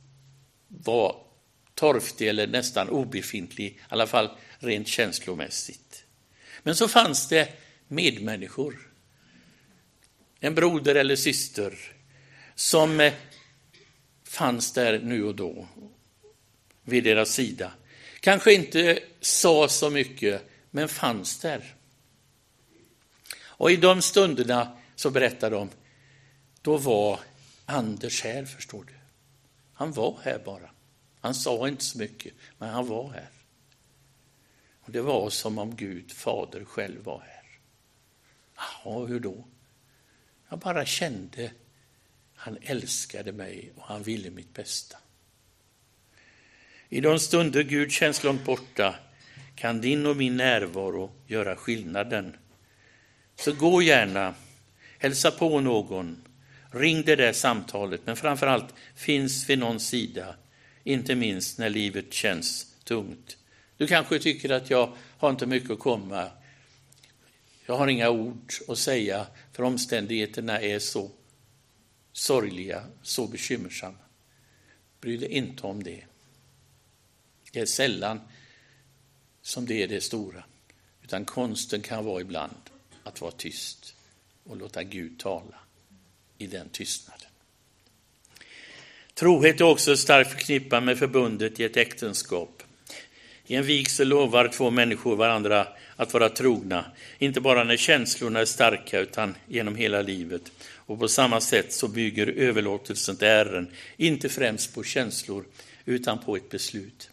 var torftig eller nästan obefintlig, i alla fall rent känslomässigt. Men så fanns det medmänniskor, en broder eller syster, som fanns där nu och då vid deras sida. Kanske inte sa så mycket, men fanns där. Och i de stunderna så berättar de, då var Anders här, förstår du. Han var här bara. Han sa inte så mycket, men han var här. Och det var som om Gud, Fader, själv var här. Ja, hur då? Jag bara kände, han älskade mig och han ville mitt bästa. I de stunder Gud känns långt borta kan din och min närvaro göra skillnaden. Så gå gärna, hälsa på någon, ring det där samtalet, men framförallt finns vid någon sida, inte minst när livet känns tungt. Du kanske tycker att jag har inte mycket att komma. Jag har inga ord att säga, för omständigheterna är så sorgliga, så bekymmersamma. Bry dig inte om det. Det är sällan som det är det stora, utan konsten kan vara ibland att vara tyst och låta Gud tala i den tystnaden. Trohet är också starkt förknippad med förbundet i ett äktenskap. I en vigsel lovar två människor varandra att vara trogna, inte bara när känslorna är starka utan genom hela livet. Och på samma sätt så bygger överlåtelsen till Herren inte främst på känslor utan på ett beslut.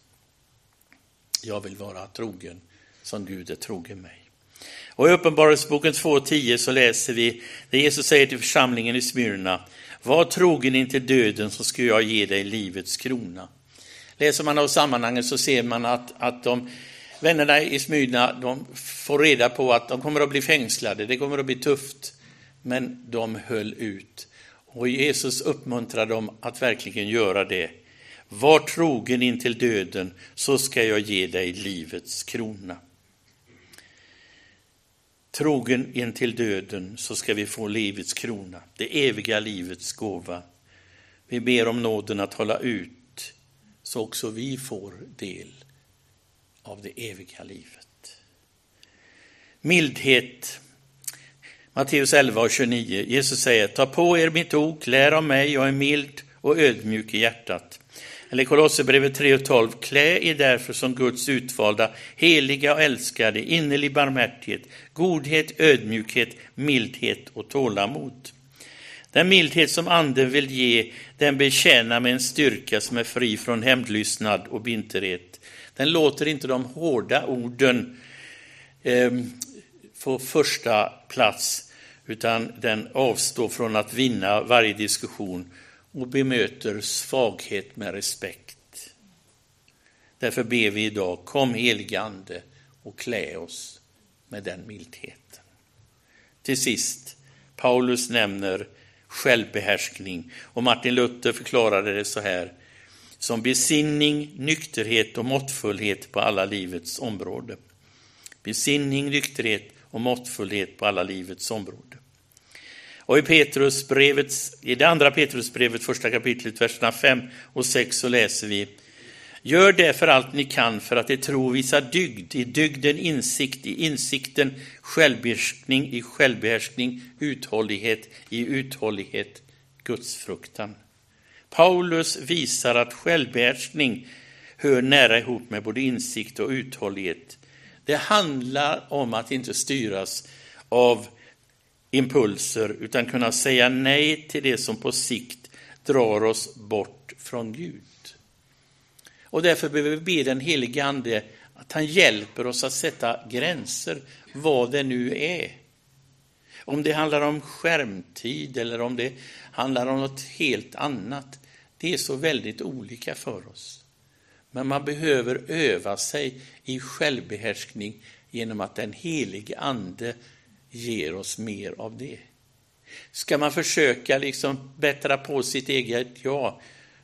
Jag vill vara trogen som Gud är trogen mig. Och i Uppenbarelseboken 2:10 så läser vi det Jesus säger till församlingen i Smyrna: var trogen intill döden, så ska jag ge dig livets krona. Läser man av sammanhanget så ser man att de vännerna i Smyrna, de får reda på att de kommer att bli fängslade, det kommer att bli tufft, men de höll ut. Och Jesus uppmuntrar dem att verkligen göra det. Var trogen intill döden, så ska jag ge dig livets krona. trogen in till döden, så ska vi få livets krona, det eviga livets gåva. Vi ber om nåden att hålla ut, så också vi får del av det eviga livet. Mildhet. Matteus 11:29. Jesus säger: ta på er mitt ok, lär av mig, jag är mild och ödmjuk i hjärtat. Eller Kolosserbrevet 3:12. Klä er därför som Guds utvalda, heliga och älskade, innerlig barmhärtighet, godhet, ödmjukhet, mildhet och tålamod. Den mildhet som anden vill ge, den betjänar med en styrka som är fri från hämndlystnad och bitterhet. Den låter inte de hårda orden få första plats, utan den avstår från att vinna varje diskussion och bemöter svaghet med respekt. Därför ber vi idag: kom helige ande och klä oss med den mildheten. Till sist, Paulus nämner självbehärskning, och Martin Luther förklarade det så här: som besinning, nykterhet och måttfullhet på alla livets områden. Besinning, nykterhet och måttfullhet på alla livets områden. Och i det andra Petrusbrevet, första kapitlet, verserna 5 och 6, så läser vi: gör därför allt ni kan för att er tro visar dygd, i dygden insikt, i insikten självbehärskning, i självbehärskning uthållighet, i uthållighet gudsfruktan. Paulus visar att självbehärskning hör nära ihop med både insikt och uthållighet. Det handlar om att inte styras av impulser, utan kunna säga nej till det som på sikt drar oss bort från Gud. Och därför behöver vi be den helige ande att han hjälper oss att sätta gränser, vad det nu är. Om det handlar om skärmtid eller om det handlar om något helt annat. Det är så väldigt olika för oss. Men man behöver öva sig i självbehärskning genom att den helige ande ger oss mer av det. Ska man försöka bättra på sitt eget ja,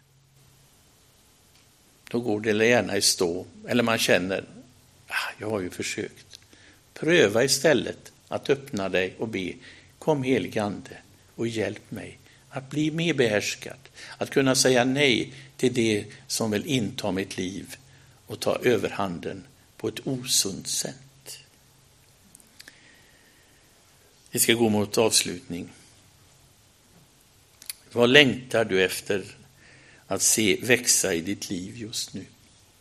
då går det gärna i stå. Eller man känner: jag har ju försökt. Pröva istället att öppna dig och be: kom helige ande och hjälp mig att bli mer behärskad. Att kunna säga nej till det som vill inta mitt liv och ta överhanden på ett osunt sätt. Vi ska gå mot avslutning. Vad längtar du efter att se växa i ditt liv just nu?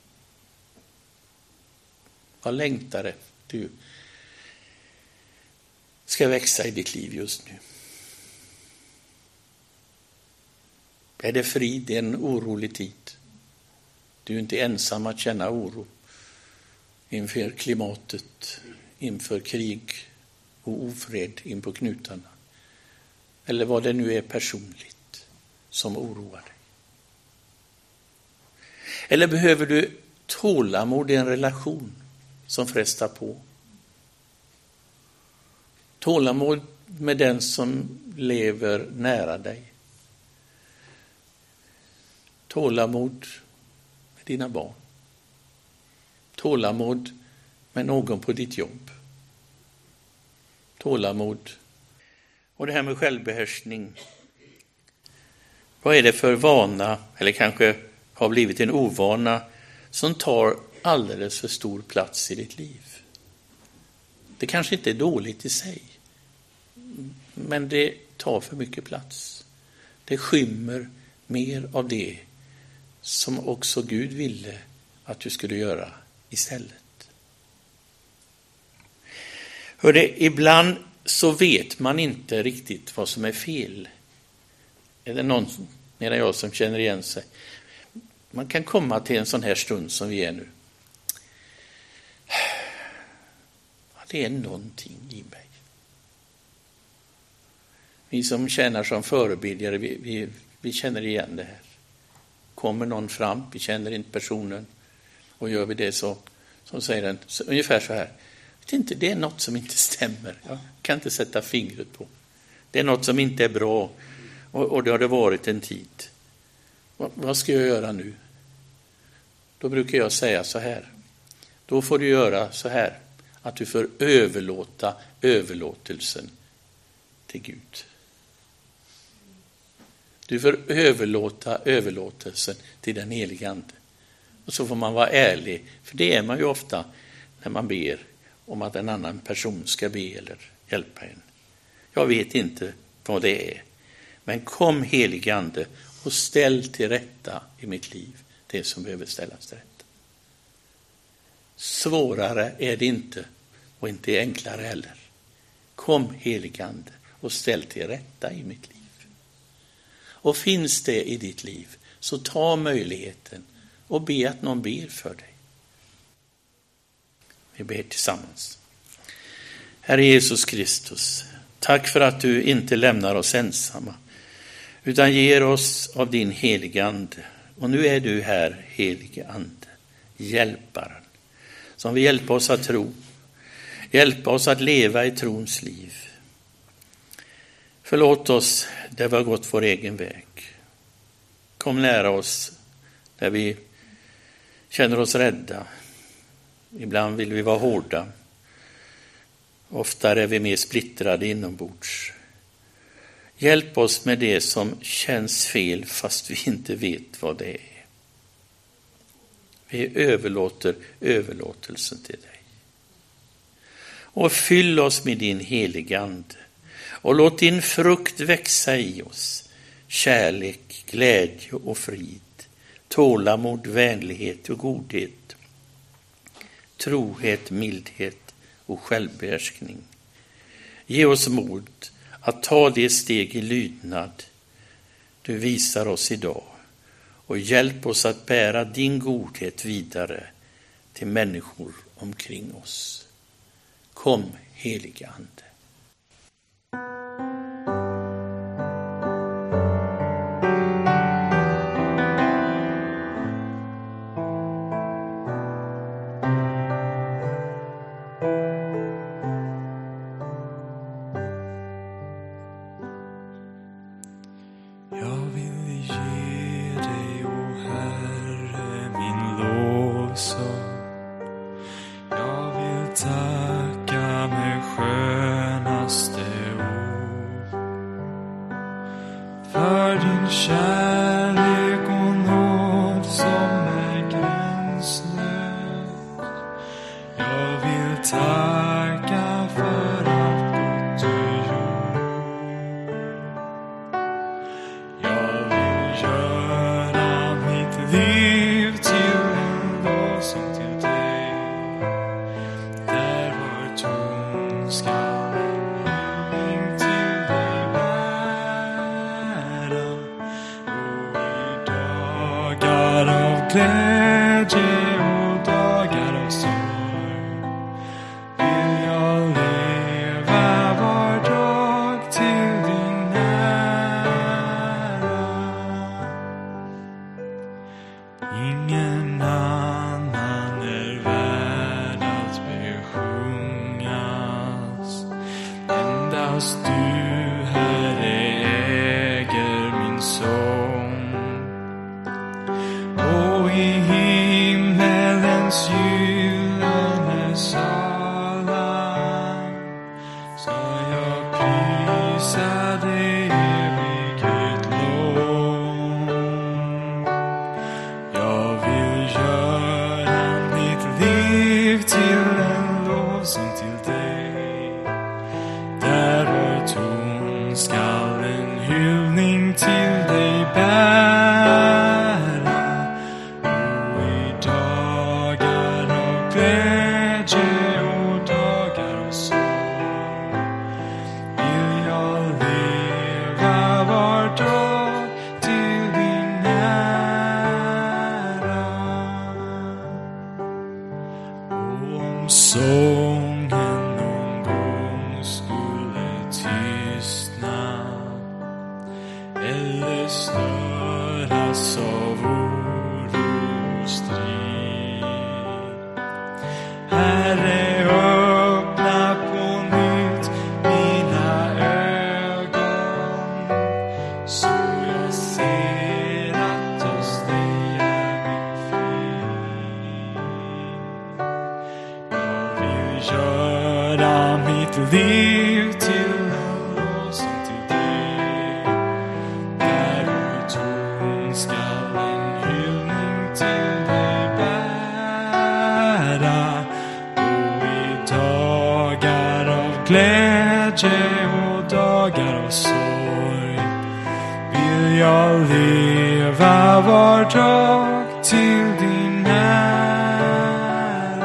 Vad längtar du ska växa i ditt liv just nu? Är det frid i en orolig tid? Du är inte ensam att känna oro inför klimatet, inför krig och ofred in på knutarna. Eller vad det nu är personligt som oroar dig. Eller behöver du tålamod i en relation som frestar på? Tålamod med den som lever nära dig. Tålamod med dina barn. Tålamod med någon på ditt jobb. Tålamod. Och det här med självbehärskning. Vad är det för vana, eller kanske har blivit en ovana, som tar alldeles för stor plats i ditt liv? Det kanske inte är dåligt i sig, men det tar för mycket plats. Det skymmer mer av det som också Gud ville att du skulle göra istället. Ibland så vet man inte riktigt vad som är fel. Är det någon medan jag som känner igen sig? Man kan komma till en sån här stund som vi är nu. Det är någonting i mig. Vi som tjänar som förebedjare, vi känner igen det här. Kommer någon fram, vi känner inte personen, och gör vi det så säger den ungefär så här: vet inte, det är något som inte stämmer. Jag kan inte sätta fingret på. Det är något som inte är bra, och det har det varit en tid. Vad ska jag göra nu? Då brukar jag säga så här: då får du göra så här, att du får överlåta överlåtelsen till Gud. Du får överlåta överlåtelsen till den helige Ande. Och så får man vara ärlig, för det är man ju ofta när man ber om att en annan person ska be eller hjälpa en. Jag vet inte vad det är, men kom helige Ande och ställ till rätta i mitt liv det som behöver ställas till rätta. Svårare är det inte och inte enklare heller. Kom helige Ande och ställ till rätta i mitt liv. Och finns det i ditt liv, så ta möjligheten och be att någon ber för dig. Vi ber tillsammans. Herre Jesus Kristus, tack för att du inte lämnar oss ensamma, utan ger oss av din helige Ande. Och nu är du här, helige Ande, hjälparen, som vill hjälpa oss att tro, hjälpa oss att leva i trons liv. Förlåt oss där vi har gått vår egen väg. Kom nära oss där vi känner oss rädda. Ibland vill vi vara hårda. Ofta är vi mer splittrade inombords. Hjälp oss med det som känns fel fast vi inte vet vad det är. Vi överlåter överlåtelsen till dig. Och fyll oss med din heliga Ande. Och låt din frukt växa i oss. Kärlek, glädje och frid. Tålamod, vänlighet och godhet. Trohet, mildhet och självbehärskning. Ge oss mod att ta det steg i lydnad du visar oss idag. Och hjälp oss att bära din godhet vidare till människor omkring oss. Kom, helige Ande. Sure. glädje och dagar av sorg vill jag leva var dag till din ära.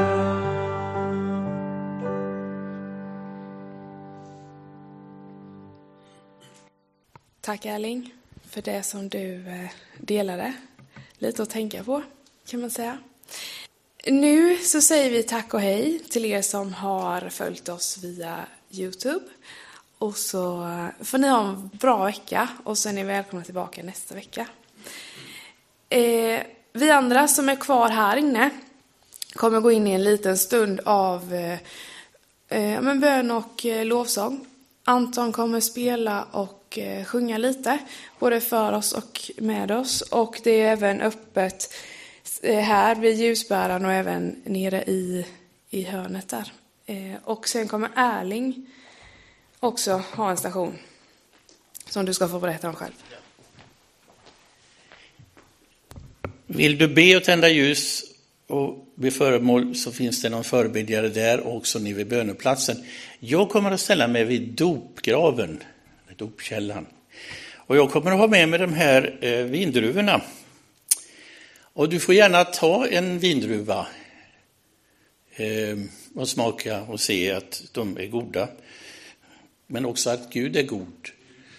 Tack Erling för det som du delade. Lite att tänka på kan man säga. Nu så säger vi tack och hej till er som har följt oss via YouTube. Och så får ni ha en bra vecka och så är ni välkomna tillbaka nästa vecka. Vi andra som är kvar här inne kommer gå in i en liten stund av bön och lovsång. Anton kommer spela och sjunga lite, både för oss och med oss. Och det är även öppet här vid ljusbäraren och även nere i hörnet där. Och sen kommer Erling också ha en station som du ska få berätta om själv. Vill du be och tända ljus och bli föremål så finns det någon förebedjare där och också ni vid böneplatsen. Jag kommer att ställa mig vid dopgraven, dopkällan. Och jag kommer att ha med mig de här vindruvorna. Och du får gärna ta en vindruva och smaka och se att de är goda. Men också att Gud är god.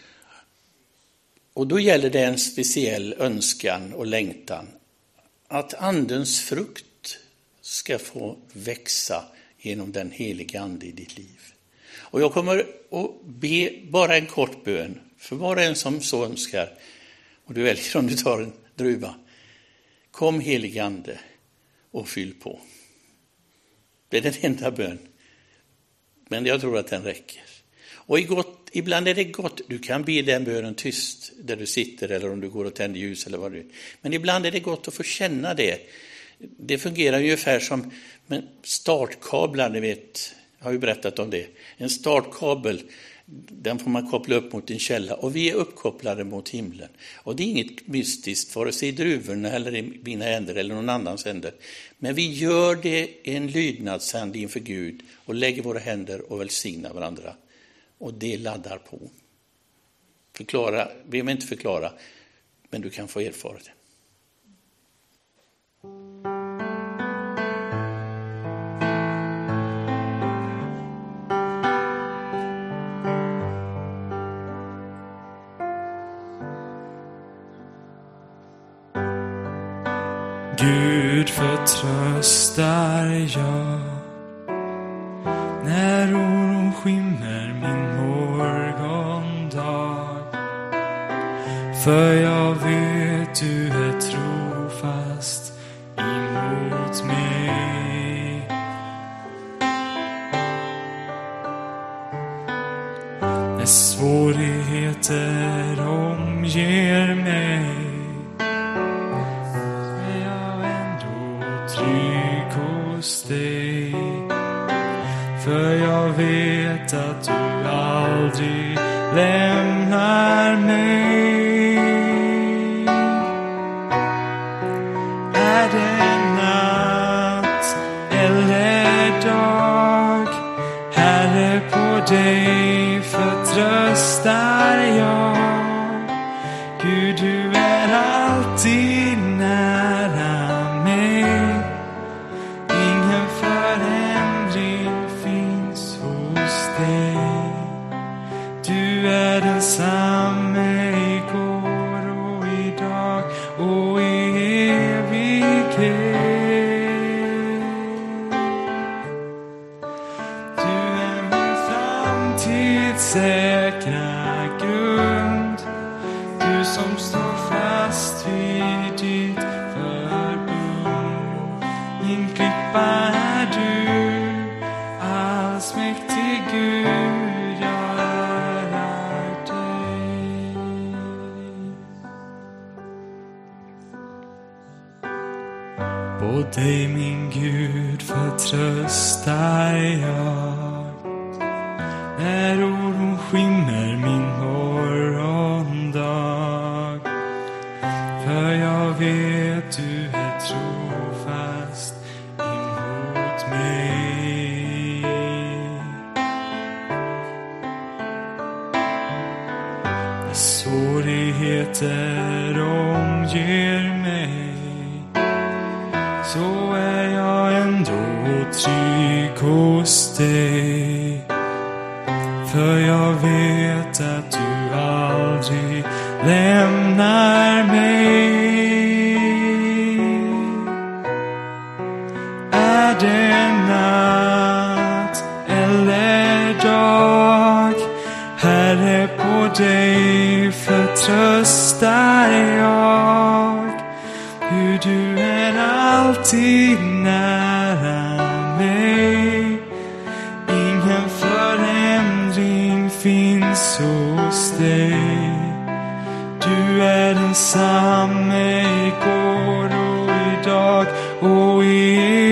Och då gäller det en speciell önskan och längtan. Att andens frukt ska få växa genom den heliga ande i ditt liv. Och jag kommer att be bara en kort bön för var och en som så önskar. Och du väljer om du tar en druva. Kom heliga ande och fyll på. Det är den enda bön. Men jag tror att den räcker. Och ibland är det gott, du kan be den bönen tyst där du sitter eller om du går och tänder ljus eller vad du. Men ibland är det gott att få känna det. Det fungerar ungefär som startkablar, ni vet, jag har ju berättat om det. En startkabel, den får man koppla upp mot en källa och vi är uppkopplade mot himlen. Och det är inget mystiskt, vare sig i druvorna eller i mina händer eller någon annans händer. Men vi gör det en lydnadshand inför Gud och lägger våra händer och välsignar varandra. Och det laddar på. Be mig inte förklara, men du kan få erfara det. Gud förtröstar jag när oron skymmer min morgondag. För jag vet du är trofast emot mig. När svårigheter omger mig är jag ändå trygg hos dig. För jag vet att du aldrig lämnar mig. Är det natt eller dag, Herre, på dig förtröstar jag. Gud, du är alltid nära mig. Ingen förändring finns hos dig. Du är densamme igår och idag och i evighet. Du är min framtidssäkra grund. Du som står fast vid ditt förbund. Min klippa är du, allsmäktig Gud, jag ärar dig. På dig min Gud förtröstar jag. När oron skymmer min morgondag. För jag vet du är trofast emot mig. svårigheter omger mig, så är jag ändå trygg hos dig. För jag vet att du aldrig lämnar mig. Är det natt eller dag, Herre, på dig förtröstar jag. Hur du är alltid nära mig. Ingen förändring finns hos dig. Du är densamme igår och idag och i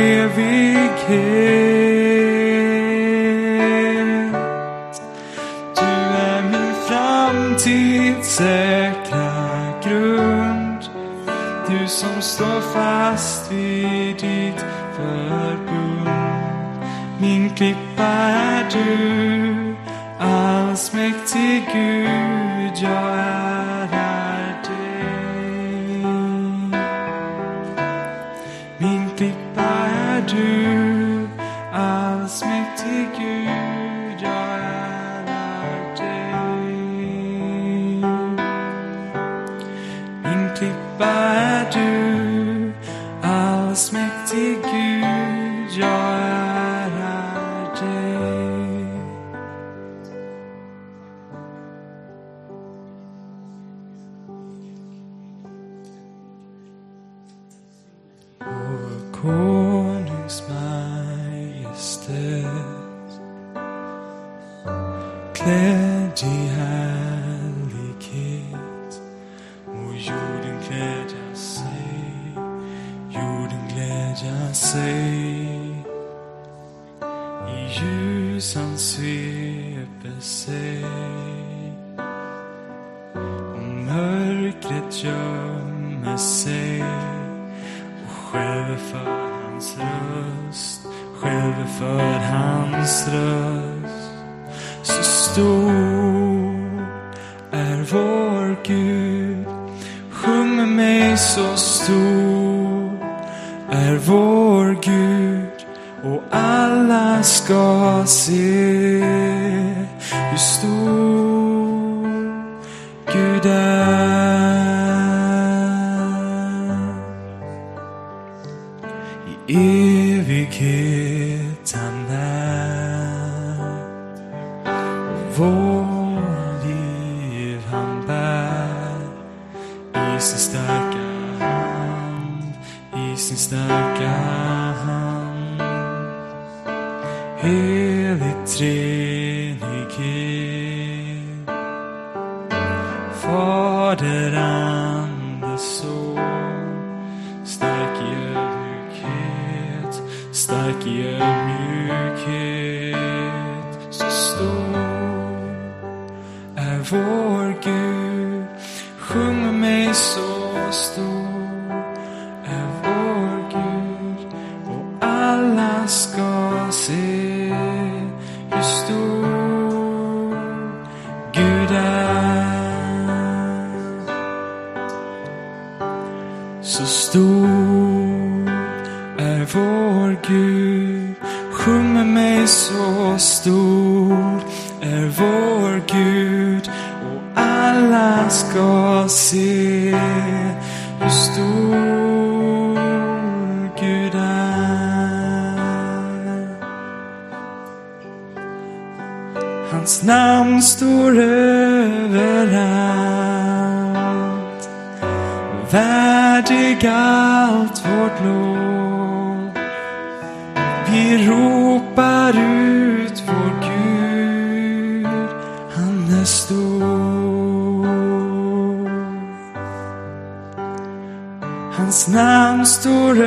evighet. Du är min framtids säkra grund. Du som står fast vid ditt förbund. Min klippa är du, allsmäktig Gud, jag ärar dig. Min klippa är du, allsmäktig Gud, jag ärar dig. Min klippa är du, allsmäktig Gud, jag ärar dig. Vår konungs majestät, klädd i härlighet, må jorden glädja sig, jorden glädja sig. I ljus han sveper sig, och mörkret gömmer sig. Skälver för hans röst, skälver för hans röst. Så stor är vår Gud, sjung med mig, så stor är vår Gud. Och alla ska se hur stor Gud är. Evighet han är, vår liv han bär i sin starka hand, i sin starka hand. Helig treenighet, Fader, Ande, Son, stark i ödmjukhet, stark i ödmjukhet. Så stor är vår Gud, sjung med mig, så stor är vår Gud. Och alla ska se hur stor Gud är. Så stor är vår Gud, sjung med mig, så stor är vår Gud. Och alla ska se hur stor Gud är. Hans namn står överallt, värdig allt vårt lov. Vi ropar ut vår Gud, han är stor. Hans namn står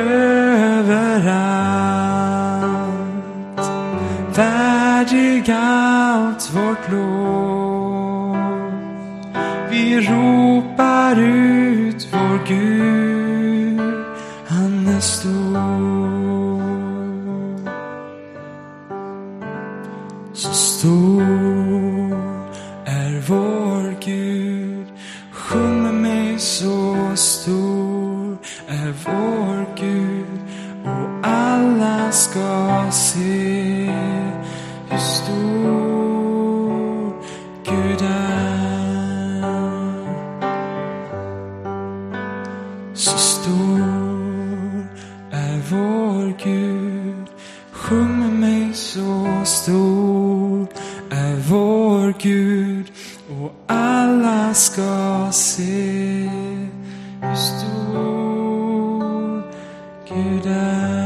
överallt, värdig allt vårt lov. Vi ropar ut vår Gud, han är stor. Så stor är vår Gud. så stor är vår Gud. Sjung med mig, så stor är vår Gud, och alla ska se hur stor Gud är.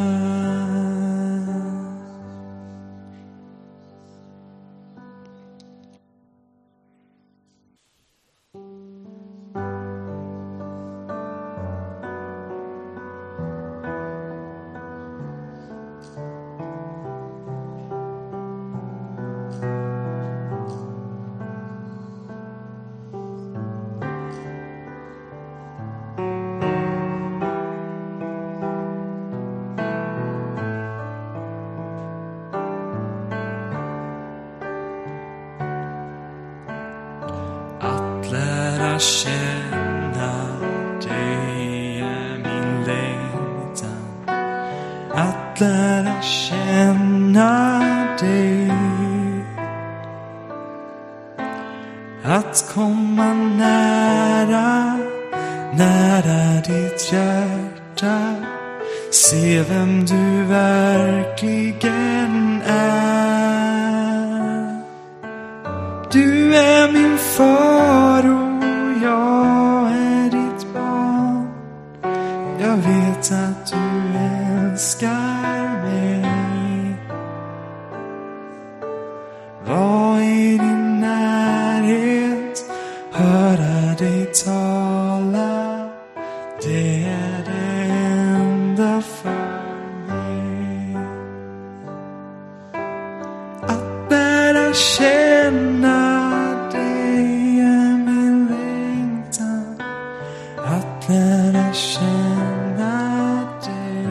Lära känna dig är min längtan. Att lära känna dig. Att komma nära, nära ditt hjärta. Se vem du verkligen är. Du är min far och jag är ditt barn. Jag vet att du älskar mig. Var i din närhet, höra dig tala. Det är det enda för mig. Att lära känna dig är min längtan. Att lära känna dig.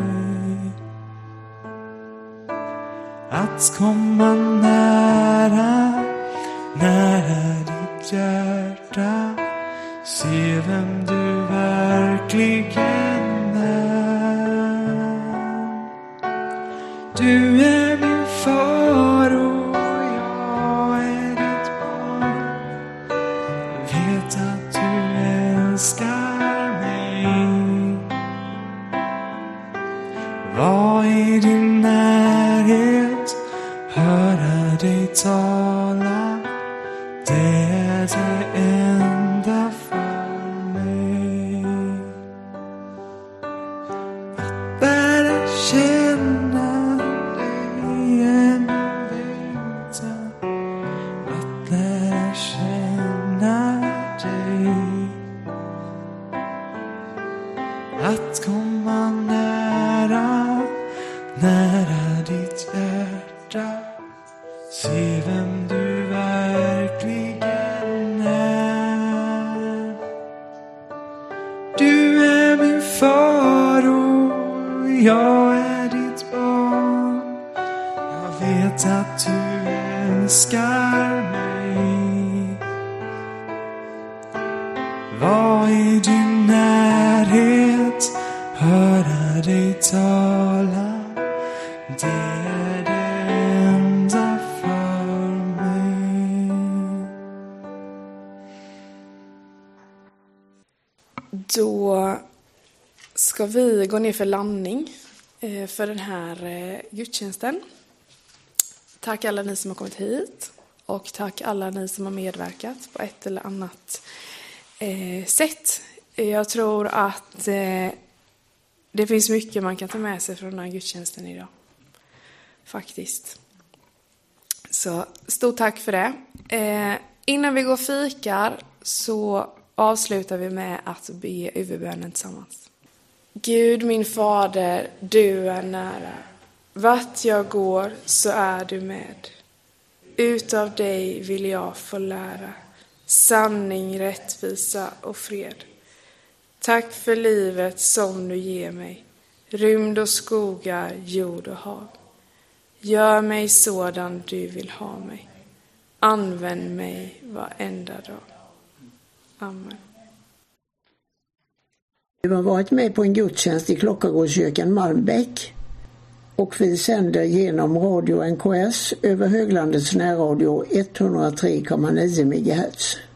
Att komma nära, nära ditt hjärta. Se vem du verkligen är. Du är min far och jag är ditt barn. Jag vet att du älskar mig. Var i din närhet, höra dig tala. Det är det enda för mig. Att lära känna dig är min längtan. Att lära känna dig. Att komma nära, nära ditt hjärta. Se vem du verkligen är. Du är min far och jag är ditt barn. Jag vet att du älskar mig. Var i din närhet, höra dig tala. Det är det enda för mig. Då ska vi gå ner för landning för den här gudstjänsten. Tack alla ni som har kommit hit och tack alla ni som har medverkat på ett eller annat sätt. Jag tror att det finns mycket man kan ta med sig från den här gudstjänsten idag. Faktiskt. Så stort tack för det. Innan vi går och fikar så avslutar vi med att be överbönen tillsammans. Gud min fader, du är nära. Vart jag går så är du med. Utav dig vill jag få lära. Sanning, rättvisa och fred. Tack för livet som du ger mig. Rymd och skogar, jord och hav. Gör mig sådan du vill ha mig. Använd mig varenda dag. Amen. Du har varit med på en gudstjänst i Klockargårdskyrkan Malmbäck. Och vi sänder genom Radio NKS över Höglandets närradio 103,9 MHz.